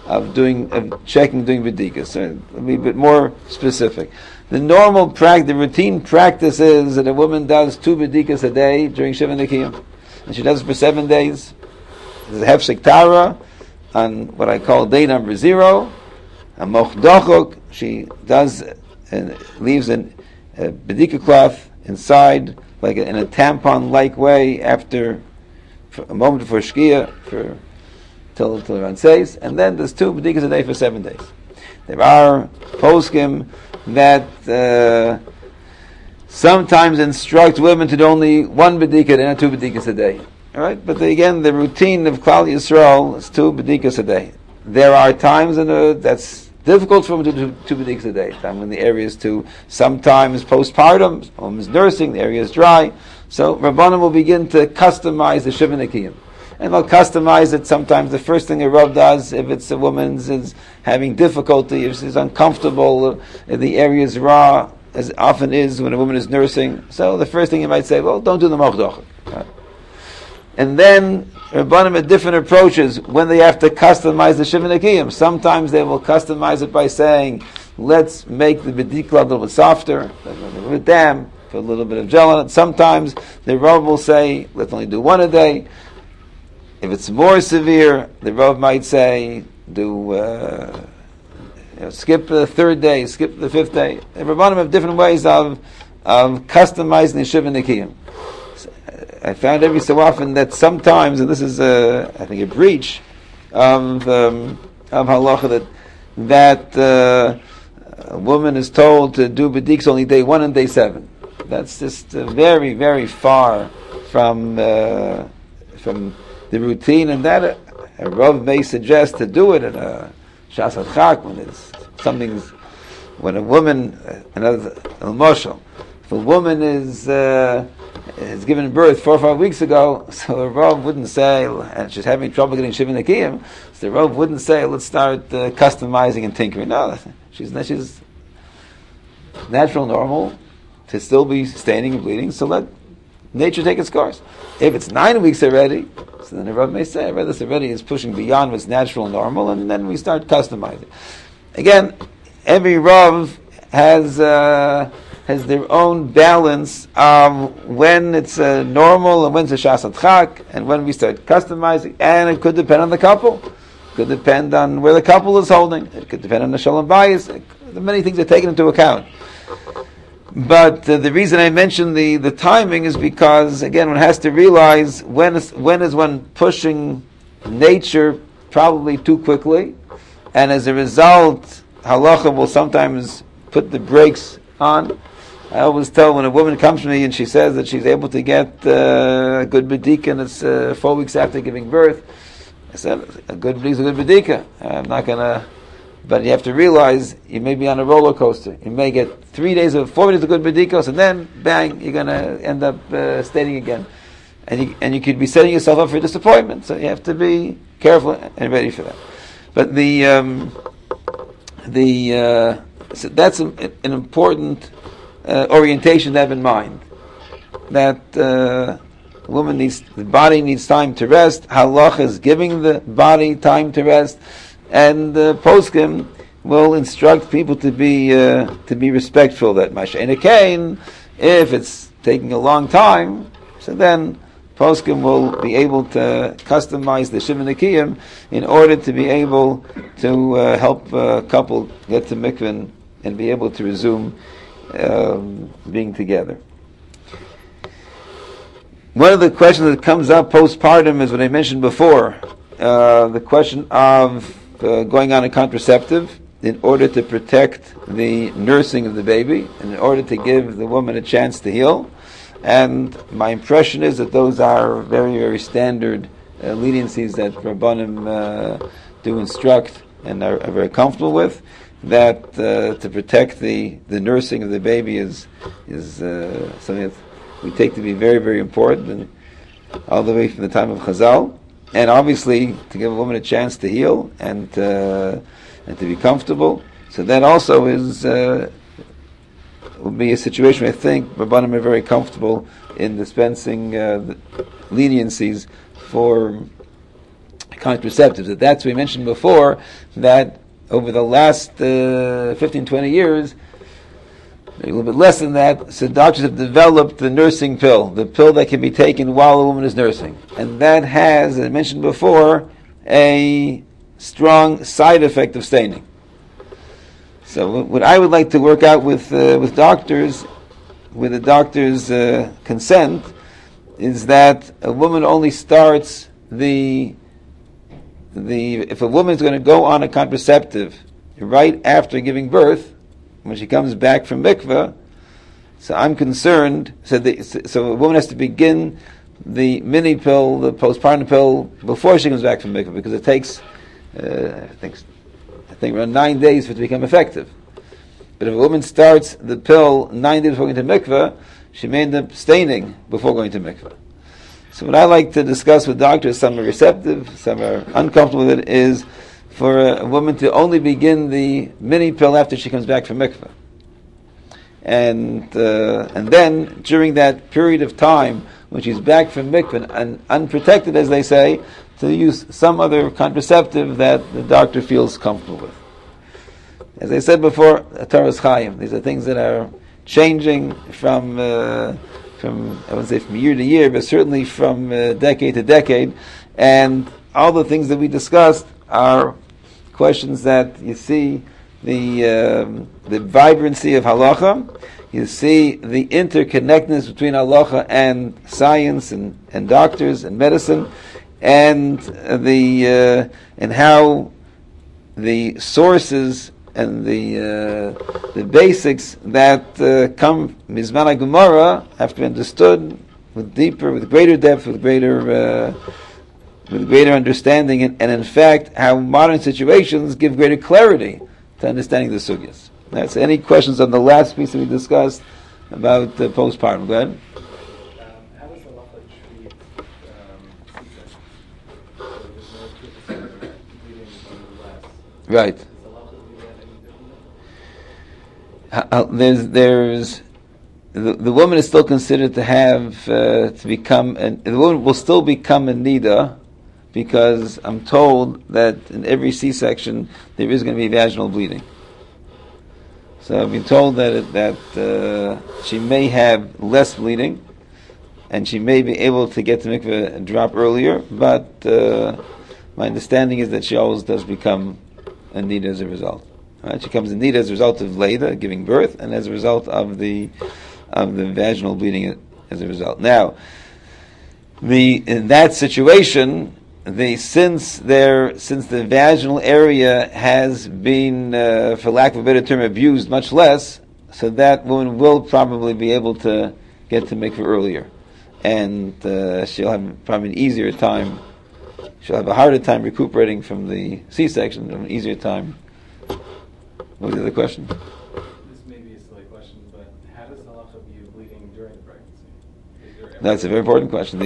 of checking, doing bedikas. So let me be a bit more specific. The normal the routine practice is that a woman does 2 bedikas a day during Shiva Nekiyim, and she does it for 7 days. There's a hefsek tara on what I call day number 0. A mochdochok, she does and leaves a bedika cloth inside, like in a tampon-like way, after a moment before Shkia, till around 6, and then there's 2 bedikas a day for 7 days. There are poskim that sometimes instruct women to do only 1 bedika and not 2 bedikas a day. All right, but again, the routine of Klal Yisrael is 2 bedikas a day. There are times that's difficult for women to do 2 bedikas a day. Time when the area is too, sometimes postpartum, woman's nursing, the area is dry. So Rabbanim will begin to customize the Shiva Nekiyim. And they'll customize it. Sometimes the first thing a Rav does, if it's a woman's is having difficulty, if she's uncomfortable, if the area is raw, as often is when a woman is nursing. So the first thing you might say, well, don't do the Mochdoch. And then Rabbanim have different approaches when they have to customize the Shiva Nekiyim. Sometimes they will customize it by saying, let's make the bedikla a little bit softer, a little bit damp, put a little bit of gel on it. Sometimes the Rav will say, let's only do 1 a day. If it's more severe, the Rav might say, skip the 3rd day, skip the 5th day. The Rabbanim have different ways of customizing the Shiva Nekiyim. I found every so often that sometimes, and this is I think a breach of halacha, that a woman is told to do bediks only day 1 and day 7. That's just very, very far from the routine, and that a Rav may suggest to do it in a Shas Chak when a woman, another Moshel, if a woman is given birth 4 or 5 weeks ago, so a Rav wouldn't say, and she's having trouble getting Shiva Nekiyim, so the Rav wouldn't say, let's start customizing and tinkering. No, she's natural, normal, to still be staining and bleeding, so let nature take its course. If it's 9 weeks already, so then the Rav may say, this already is pushing beyond what's natural and normal, and then we start customizing. Again, every Rav has their own balance of when it's normal and when it's a Shas Chak, and when we start customizing, and it could depend on the couple. It could depend on where the couple is holding. It could depend on the Shalom Bayis. Many things are taken into account. But the reason I mentioned the timing is because, again, one has to realize when is one pushing nature probably too quickly, and as a result, halacha will sometimes put the brakes on. I always tell when a woman comes to me and she says that she's able to get a good bedika and it's 4 weeks after giving birth, I said, a good bedika is a good bedika. I'm not going to... But you have to realize you may be on a roller coaster. You may get 4 days of good bedikos, and then bang, you're going to end up staining again, and you could be setting yourself up for disappointment. So you have to be careful and ready for that. But so that's an important orientation to have in mind. That the body needs time to rest. Halach is giving the body time to rest. And poskim will instruct people to be respectful of that masha. And again, if it's taking a long time, so then poskim will be able to customize the Shiva Nekiyim in order to be able to help a couple get to mikvah and be able to resume being together. One of the questions that comes up postpartum is what I mentioned before, the question of going on a contraceptive in order to protect the nursing of the baby, and in order to give the woman a chance to heal. And my impression is that those are very, very standard leniencies that Rabbanim do instruct and are very comfortable with, that to protect the nursing of the baby is something that we take to be very, very important, and all the way from the time of Chazal. And obviously, to give a woman a chance to heal and to be comfortable. So that also would be a situation where I think Rabbanim are very comfortable in dispensing leniencies for contraceptives. That's what we mentioned before, that over the last 15, 20 years, maybe a little bit less than that, so doctors have developed the nursing pill, the pill that can be taken while a woman is nursing. And that has, as I mentioned before, a strong side effect of staining. So what I would like to work out with doctors, with the doctor's consent, is that a woman only starts if a woman is going to go on a contraceptive right after giving birth, when she comes back from mikveh, so I'm concerned, so a woman has to begin the mini pill, the postpartum pill, before she comes back from mikveh, because it takes, I think around 9 days for it to become effective. But if a woman starts the pill 9 days before going to mikveh, she may end up staining before going to mikveh. So what I like to discuss with doctors, some are receptive, some are uncomfortable with it, is for a woman to only begin the mini pill after she comes back from mikveh. And then, during that period of time, when she's back from mikveh, and unprotected, as they say, to use some other contraceptive that the doctor feels comfortable with. As I said before, Taras Chaim, these are things that are changing from I wouldn't say from year to year, but certainly from decade to decade. And all the things that we discussed are questions that you see the vibrancy of halacha, you see the interconnectedness between halacha and science and doctors and medicine, and and how the sources and the basics that come Mizman Gemara have to be understood with greater depth, with greater understanding, and in fact, how modern situations give greater clarity to understanding the sugyas. That's any questions on the last piece that we discussed about postpartum. Go ahead. How does the halacha treat C-section? So there's no 2% bleeding less. Right. There's the woman is still considered to have to become, the woman will still become a nida, because I'm told that in every C-section there is going to be vaginal bleeding. So I've been told that she may have less bleeding, and she may be able to get to mikveh and drop earlier, but my understanding is that she always does become a nida as a result. Right? She comes in need as a result of Leda, giving birth, and as a result of the vaginal bleeding as a result. Now, in that situation, since the vaginal area has been, for lack of a better term, abused much less, so that woman will probably be able to get to mikveh earlier, and she'll have probably an easier time. She'll have a harder time recuperating from the C-section, an easier time. What was the other question? This may be a silly question, but how does halacha view bleeding during the pregnancy? That's a very important question.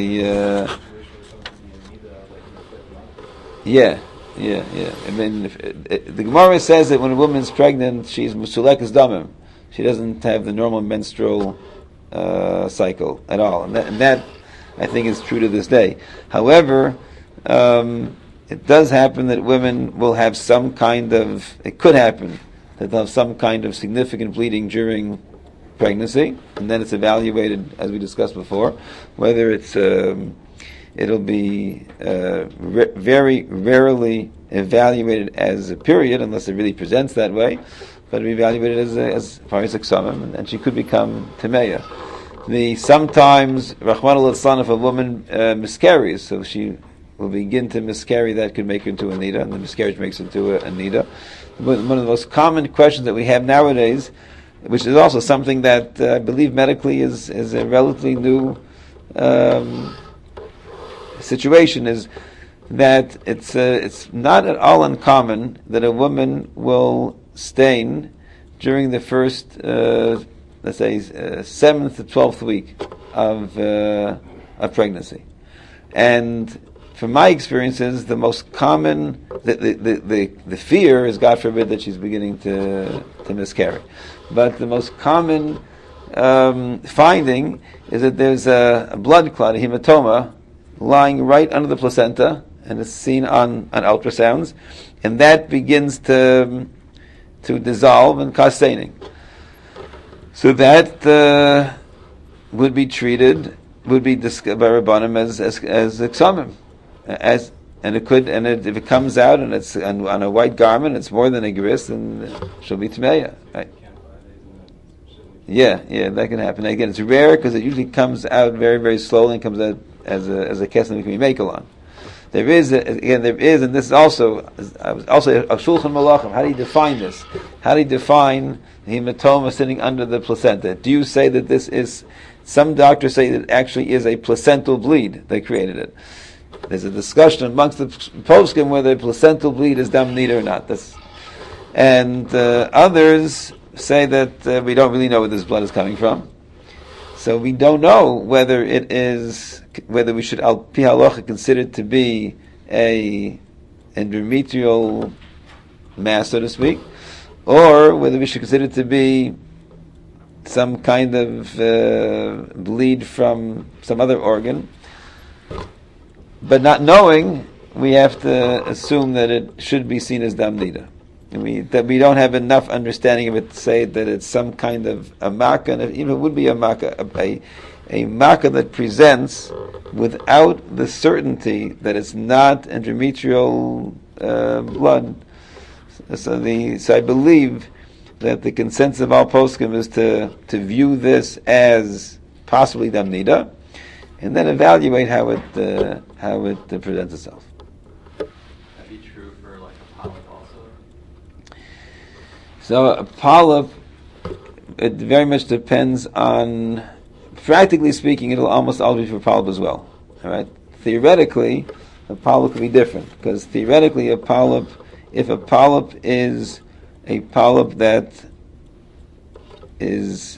Yeah. I mean, the Gemara says that when a woman's pregnant, she's musulekes damim. She doesn't have the normal menstrual cycle at all, and that I think is true to this day. However, it does happen that women will have some kind of. It could happen that they'll have some kind of significant bleeding during pregnancy, and then it's evaluated, as we discussed before, whether it's it'll be very rarely evaluated as a period, unless it really presents that way, but it'll be evaluated as far as examim, and she could become temeya. Sometimes, Rahman al-Islan, if a woman miscarries, so she will begin to miscarry, that could make her into a nida, and the miscarriage makes her into a nida. One of the most common questions that we have nowadays, which is also something that I believe medically is a relatively new situation, is that it's not at all uncommon that a woman will stain during the first, let's say, 7th to 12th week of pregnancy. And from my experiences, the most common, the fear is, God forbid, that she's beginning to miscarry. But the most common finding is that there's a blood clot, a hematoma, lying right under the placenta, and it's seen on ultrasounds, and that begins to dissolve and cause staining. So that would be treated, would be discussed by Rabbanim as eksamim, if it comes out and it's on a white garment, it's more than a gris, and she'll be tmeya. Right? Yeah, that can happen. Again, it's rare because it usually comes out very, very slowly and comes out as a kesem that can be makel on. There is, and this is also a shulchan malachim. How do you define this? How do you define the hematoma sitting under the placenta? Do you say that this is? Some doctors say that it actually is a placental bleed that created it. There's a discussion amongst the poskim whether placental bleed is dam nida or not. And others say that we don't really know where this blood is coming from. So we don't know whether we should al pi halacha consider it to be a endometrial mass, so to speak, or whether we should consider it to be some kind of bleed from some other organ. But not knowing, we have to assume that it should be seen as dam nida. That we don't have enough understanding of it to say that it's some kind of a makkah, and even it would be a makkah, a makkah that presents without the certainty that it's not endometrial blood. So I believe that the consensus of all poskim is to view this as possibly dam nida, and then evaluate how it presents itself. That'd be true for like a polyp also. So a polyp, it very much depends on. Practically speaking, it'll almost always be for polyp as well. All right. Theoretically, a polyp could be different because theoretically, if a polyp is a polyp that is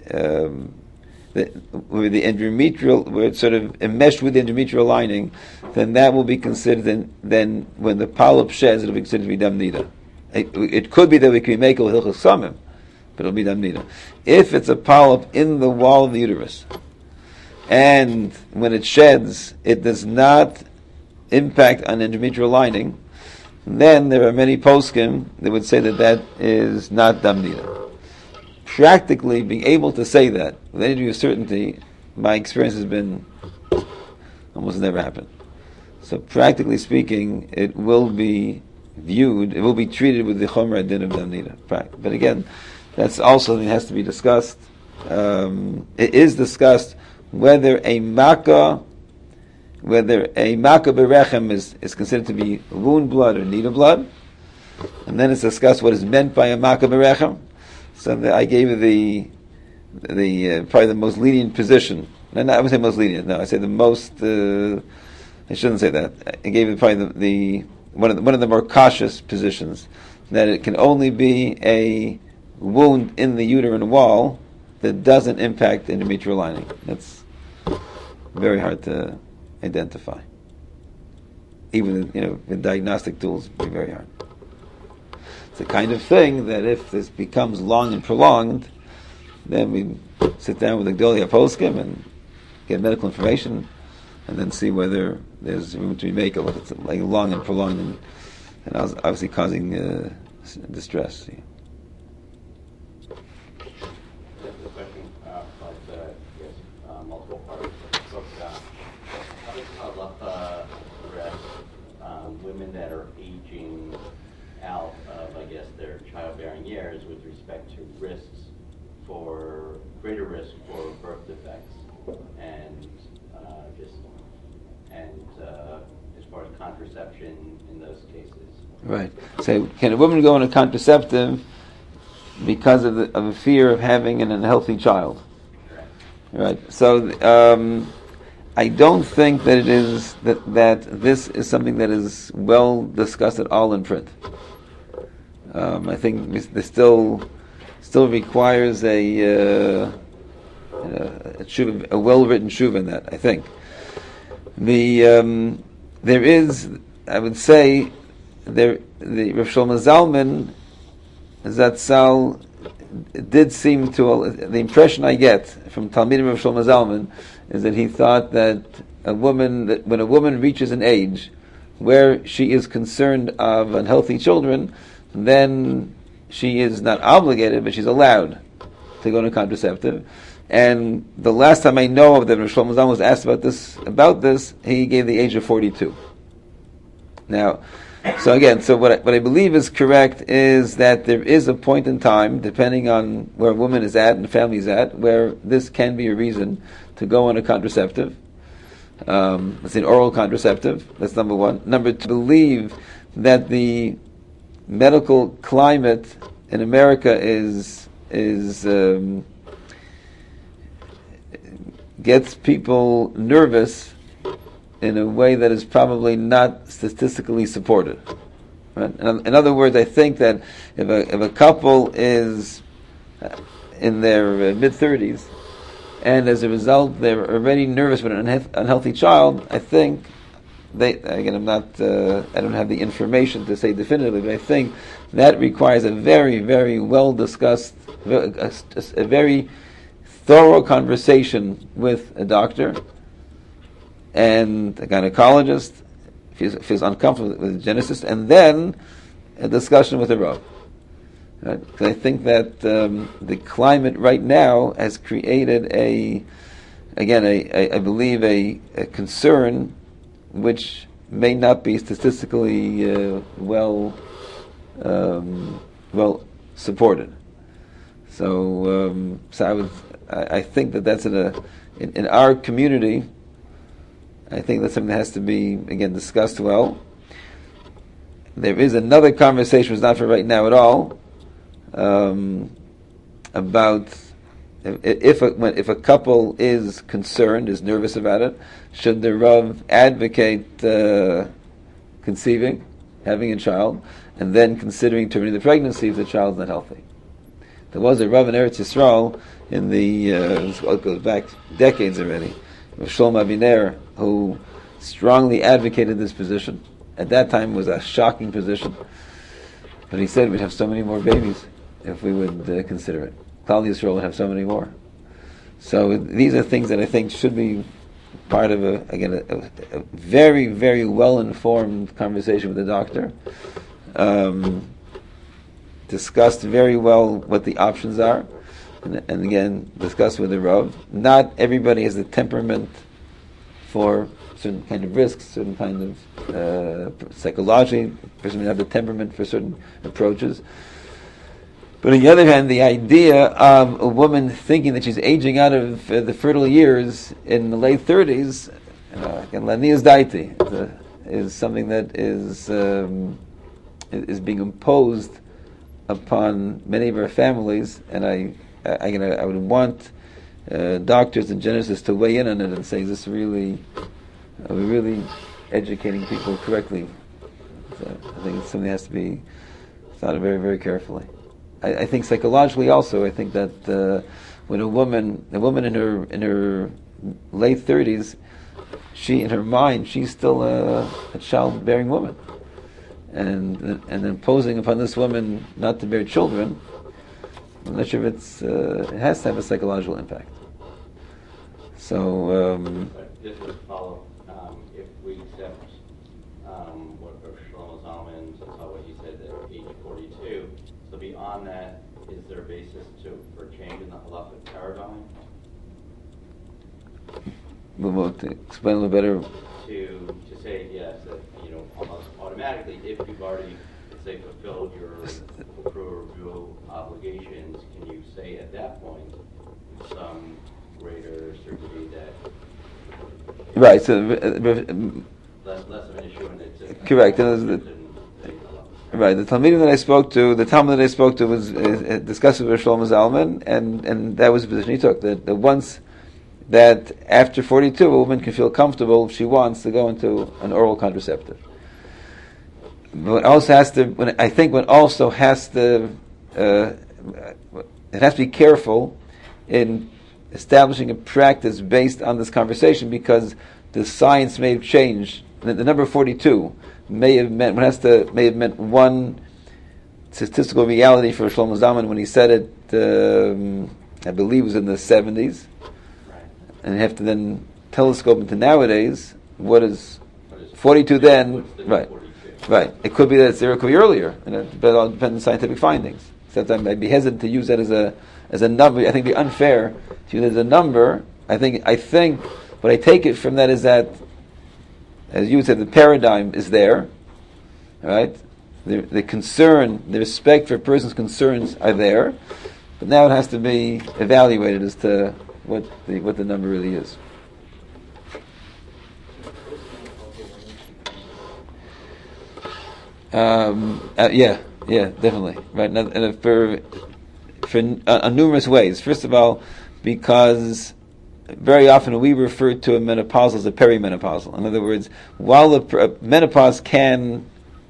where the endometrial, where it's sort of enmeshed with the endometrial lining, then that will be considered. Then when the polyp sheds, it'll be considered to be dam nida. It could be that we can make a hilchos samim, but it'll be dam nida. If it's a polyp in the wall of the uterus, and when it sheds, it does not impact on endometrial lining, then there are many poskim that would say that is not dam nida. Practically being able to say that with any degree of certainty, my experience has been almost never happened. So practically speaking, it will be treated with the chomer adin of dam nida. But again, that's also something that has to be discussed. It is discussed whether a makkah berechem is considered to be wound blood or nida blood, and then it's discussed what is meant by a makkah berechem. So I gave you the probably the most lenient position. No, I would say most lenient. No, I say the most. I shouldn't say that. I gave you probably the one of the more cautious positions, that it can only be a wound in the uterine wall that doesn't impact the endometrial lining. That's very hard to identify. Even with diagnostic tools, it'd be very hard. It's the kind of thing that if this becomes long and prolonged, then we sit down with the Gdolei HaPoskim and get medical information, and then see whether there's room to make it, if it's like long and prolonged, and obviously causing distress. Yeah. The question, multiple parts. So, how does halacha address women that are aging out of, I guess, their childbearing years with respect to greater risk for birth defects, and as far as contraception in those cases? Right. So, can a woman go on a contraceptive because of a fear of having an unhealthy child? Correct. Right. So, I don't think that it is that this is something that is well discussed at all in print. I think this still requires a well-written shuva in that. I think there is, I would say, the Rav Shlomo Zalman Zatzal did seem to. The impression I get from Talmidim Rav Shlomo Zalman is that he thought that when a woman reaches an age where she is concerned of unhealthy children, then she is not obligated, but she's allowed to go on a contraceptive. And the last time I know of that Rosh Shlomo Zalman was asked about this, he gave the age of 42. Now, so what I believe is correct is that there is a point in time, depending on where a woman is at and the family is at, where this can be a reason to go on a contraceptive. Let's say an oral contraceptive. That's number one. Number two, believe that the medical climate in America gets people nervous in a way that is probably not statistically supported. Right? In other words, I think that if a couple is in their mid-30s, and as a result they're already nervous with an unhealthy child, I think I don't have the information to say definitively, but I think that requires a very, very well discussed, a very thorough conversation with a doctor and a gynecologist, if he's uncomfortable with a geneticist, and then a discussion with a Rav. Right? 'Cause I think that the climate right now has created I believe a concern which may not be statistically well supported. So I think that's in our community. I think that's something that has to be again discussed well. There is another conversation, which is not for right now at all, about if a couple is concerned, is nervous about it, should the Rav advocate conceiving, having a child, and then considering terminating the pregnancy if the child's not healthy? There was a Rav in Eretz Yisrael in it goes back decades already, Shlomo Aviner, who strongly advocated this position. At that time it was a shocking position, but he said we'd have so many more babies if we would consider it. Klal Yisrael would have so many more. So these are things that I think should be part of a very, very well-informed conversation with the doctor. Discussed very well what the options are, and again, discuss with the Rav. Not everybody has the temperament for certain kind of risks, certain kind of psychologically, a person may have the temperament for certain approaches. But on the other hand, the idea of a woman thinking that she's aging out of the fertile years in the late 30s, is something that is being imposed upon many of our families, and I would want doctors and geneticists to weigh in on it and say, are we really educating people correctly? So I think it's something that has to be thought of very, very carefully. I think psychologically also, I think that when a woman in her late 30s, she in her mind, she's still a childbearing woman, and imposing upon this woman not to bear children, I'm not sure if it has to have a psychological impact. So this would follow if we accept what Shlomo Zalman, what he said at age 42. So beyond that, is there a basis for change in the halachic paradigm? To explain a little better. To say yes, that almost automatically, if you've already, say, fulfilled your review obligations, can you say at that point with some greater certainty that right? So less of an issue, and it's just correct. Right. The Talmudim that I spoke to, was discussed with Shlomo Zalman, and that was the position he took. That once that after 42, a woman can feel comfortable if she wants to go into an oral contraceptive. But also has to. It has to be careful in establishing a practice based on this conversation, because the science may have changed. The number 42 may have meant one statistical reality for Shlomo Zalman when he said it. I believe it was in the 70s, and you have to then telescope into nowadays. What is 42 then, right. Right. It could be that it's there, it could be earlier, and it depends on scientific findings. Except I might be hesitant to use that as a number. I think it'd be unfair to use it as a number. I think what I take it from that is that, as you said, the paradigm is there, right? The concern, the respect for a person's concerns are there, but now it has to be evaluated as to what the number really is. Yeah, definitely, right. And for numerous ways. First of all, because very often we refer to a menopausal as a perimenopausal. In other words, while the menopause can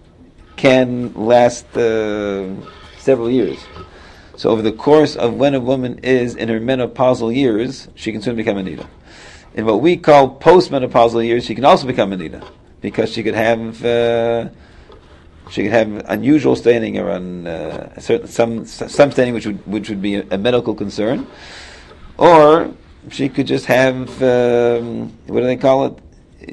last several years, so over the course of when a woman is in her menopausal years, she can soon become a nida. In what we call postmenopausal years, she can also become a nida because she could have unusual staining or some staining which would be a medical concern, or she could just have what do they call it?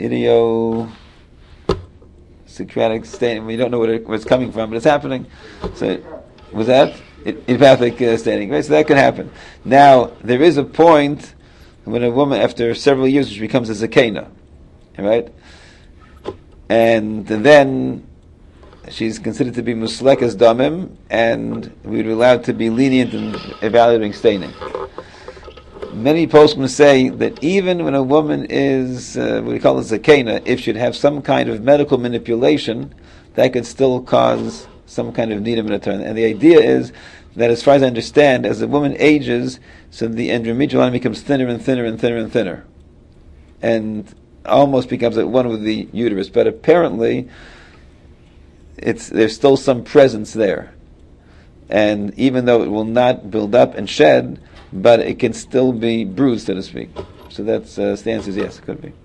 Idiosyncratic staining. We don't know where it's coming from, but it's happening. So was that idiopathic staining? Right. So that could happen. Now there is a point when a woman, after several years, she becomes a zakena, right? And then she's considered to be muslekas damim, and we're allowed to be lenient in evaluating staining. Many poskim say that even when a woman is what we call a zakena, if she'd have some kind of medical manipulation, that could still cause some kind of nida minatan. And the idea is that, as far as I understand, as a woman ages, so the endometrial lining becomes thinner and thinner and thinner and thinner, and almost becomes at one with the uterus. But apparently, there's still some presence there, and even though it will not build up and shed, but it can still be bruised, so to speak. So that's the answer is yes, it could be.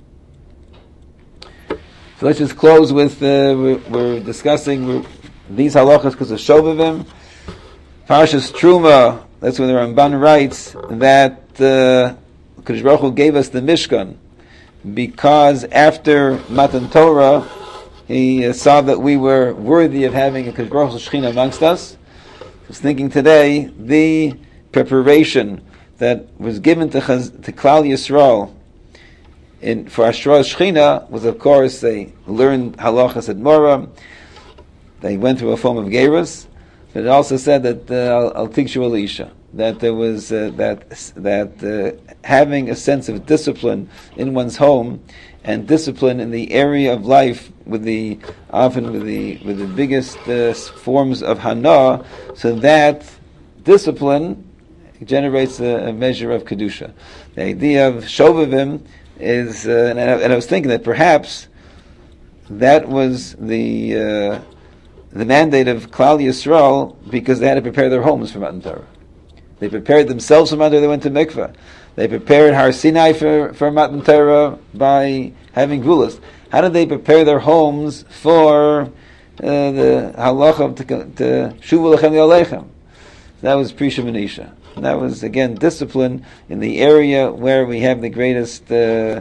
So let's just close with we're discussing these halachas because of Shovavim. Parshas Truma. That's when the Ramban writes that Kadosh Baruch Hu gave us the Mishkan because after Matan Torah, He saw that we were worthy of having a Kadosh Baruch Hu Shechina amongst us. I was thinking today, the preparation that was given to Klal Yisrael for Ashra Shechina was, of course, they learned halachas at Mora. They went through a form of gerus, but it also said that Al Tikshu Elisha, that there was having a sense of discipline in one's home and discipline in the area of life with the biggest forms of hana, so that discipline generates a measure of kedusha. The idea of shovavim is, and I was thinking that perhaps that was the mandate of Klal Yisrael because they had to prepare their homes for Matan Torah. They prepared themselves for Matan Torah. They went to mikveh. They prepared Har Sinai for Matan Torah by having gulas. How did they prepare their homes for the halacha to shuvu lechem yolechem? That was Pri Shemanisha. That was again discipline in the area where we have the greatest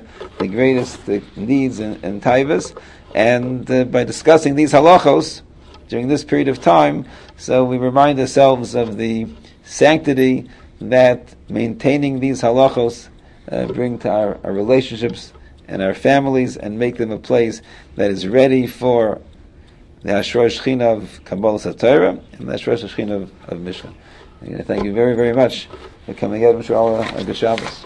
needs and taivas. And by discussing these halachos during this period of time, so we remind ourselves of the sanctity that maintaining these halachos bring to our relationships and our families, and make them a place that is ready for the Ashra Shechina of Kabbalah Torah and the Ashra Shechina of Mishkan. Thank you very, very much for coming out. Wish you all a good Shabbos.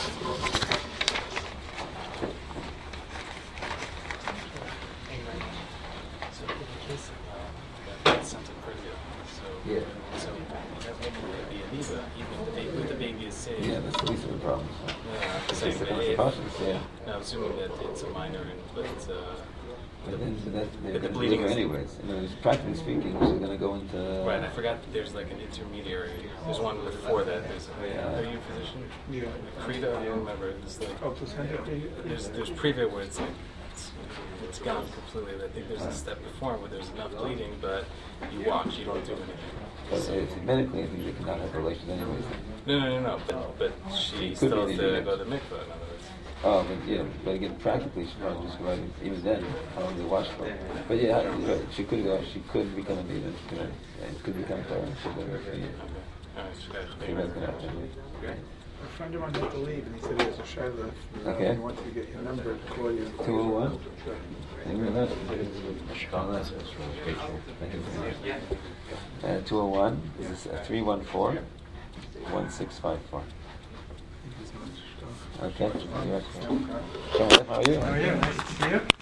Yeah, that's the least of the problems. Yeah. I'm assuming that it's a minor, but the bleeding anyways. Practically speaking, she's going to go into. Right. I forgot that there's like an intermediary. There's one before that. Are you a physician? Yeah. Preva, I don't remember. It's like there's Preva where it's like it's gone completely. I think there's a step before where there's enough bleeding, but you watch, you don't do anything. Medically, I think they cannot have relations anyways. No. But she still has to go to the mikveh, in other words. Oh, but again, practically, she probably just go out, even then, how long they watch for. But yeah, right, she could go, she could become a maiden, and could become Torah. She was going to have to leave. A friend of mine had to leave, and he said he has a shayla. Okay. He wanted to get your number to call you. 201? Thank you very much. 201 is 314 1654. Okay. How are you? Oh, yeah, nice to see you.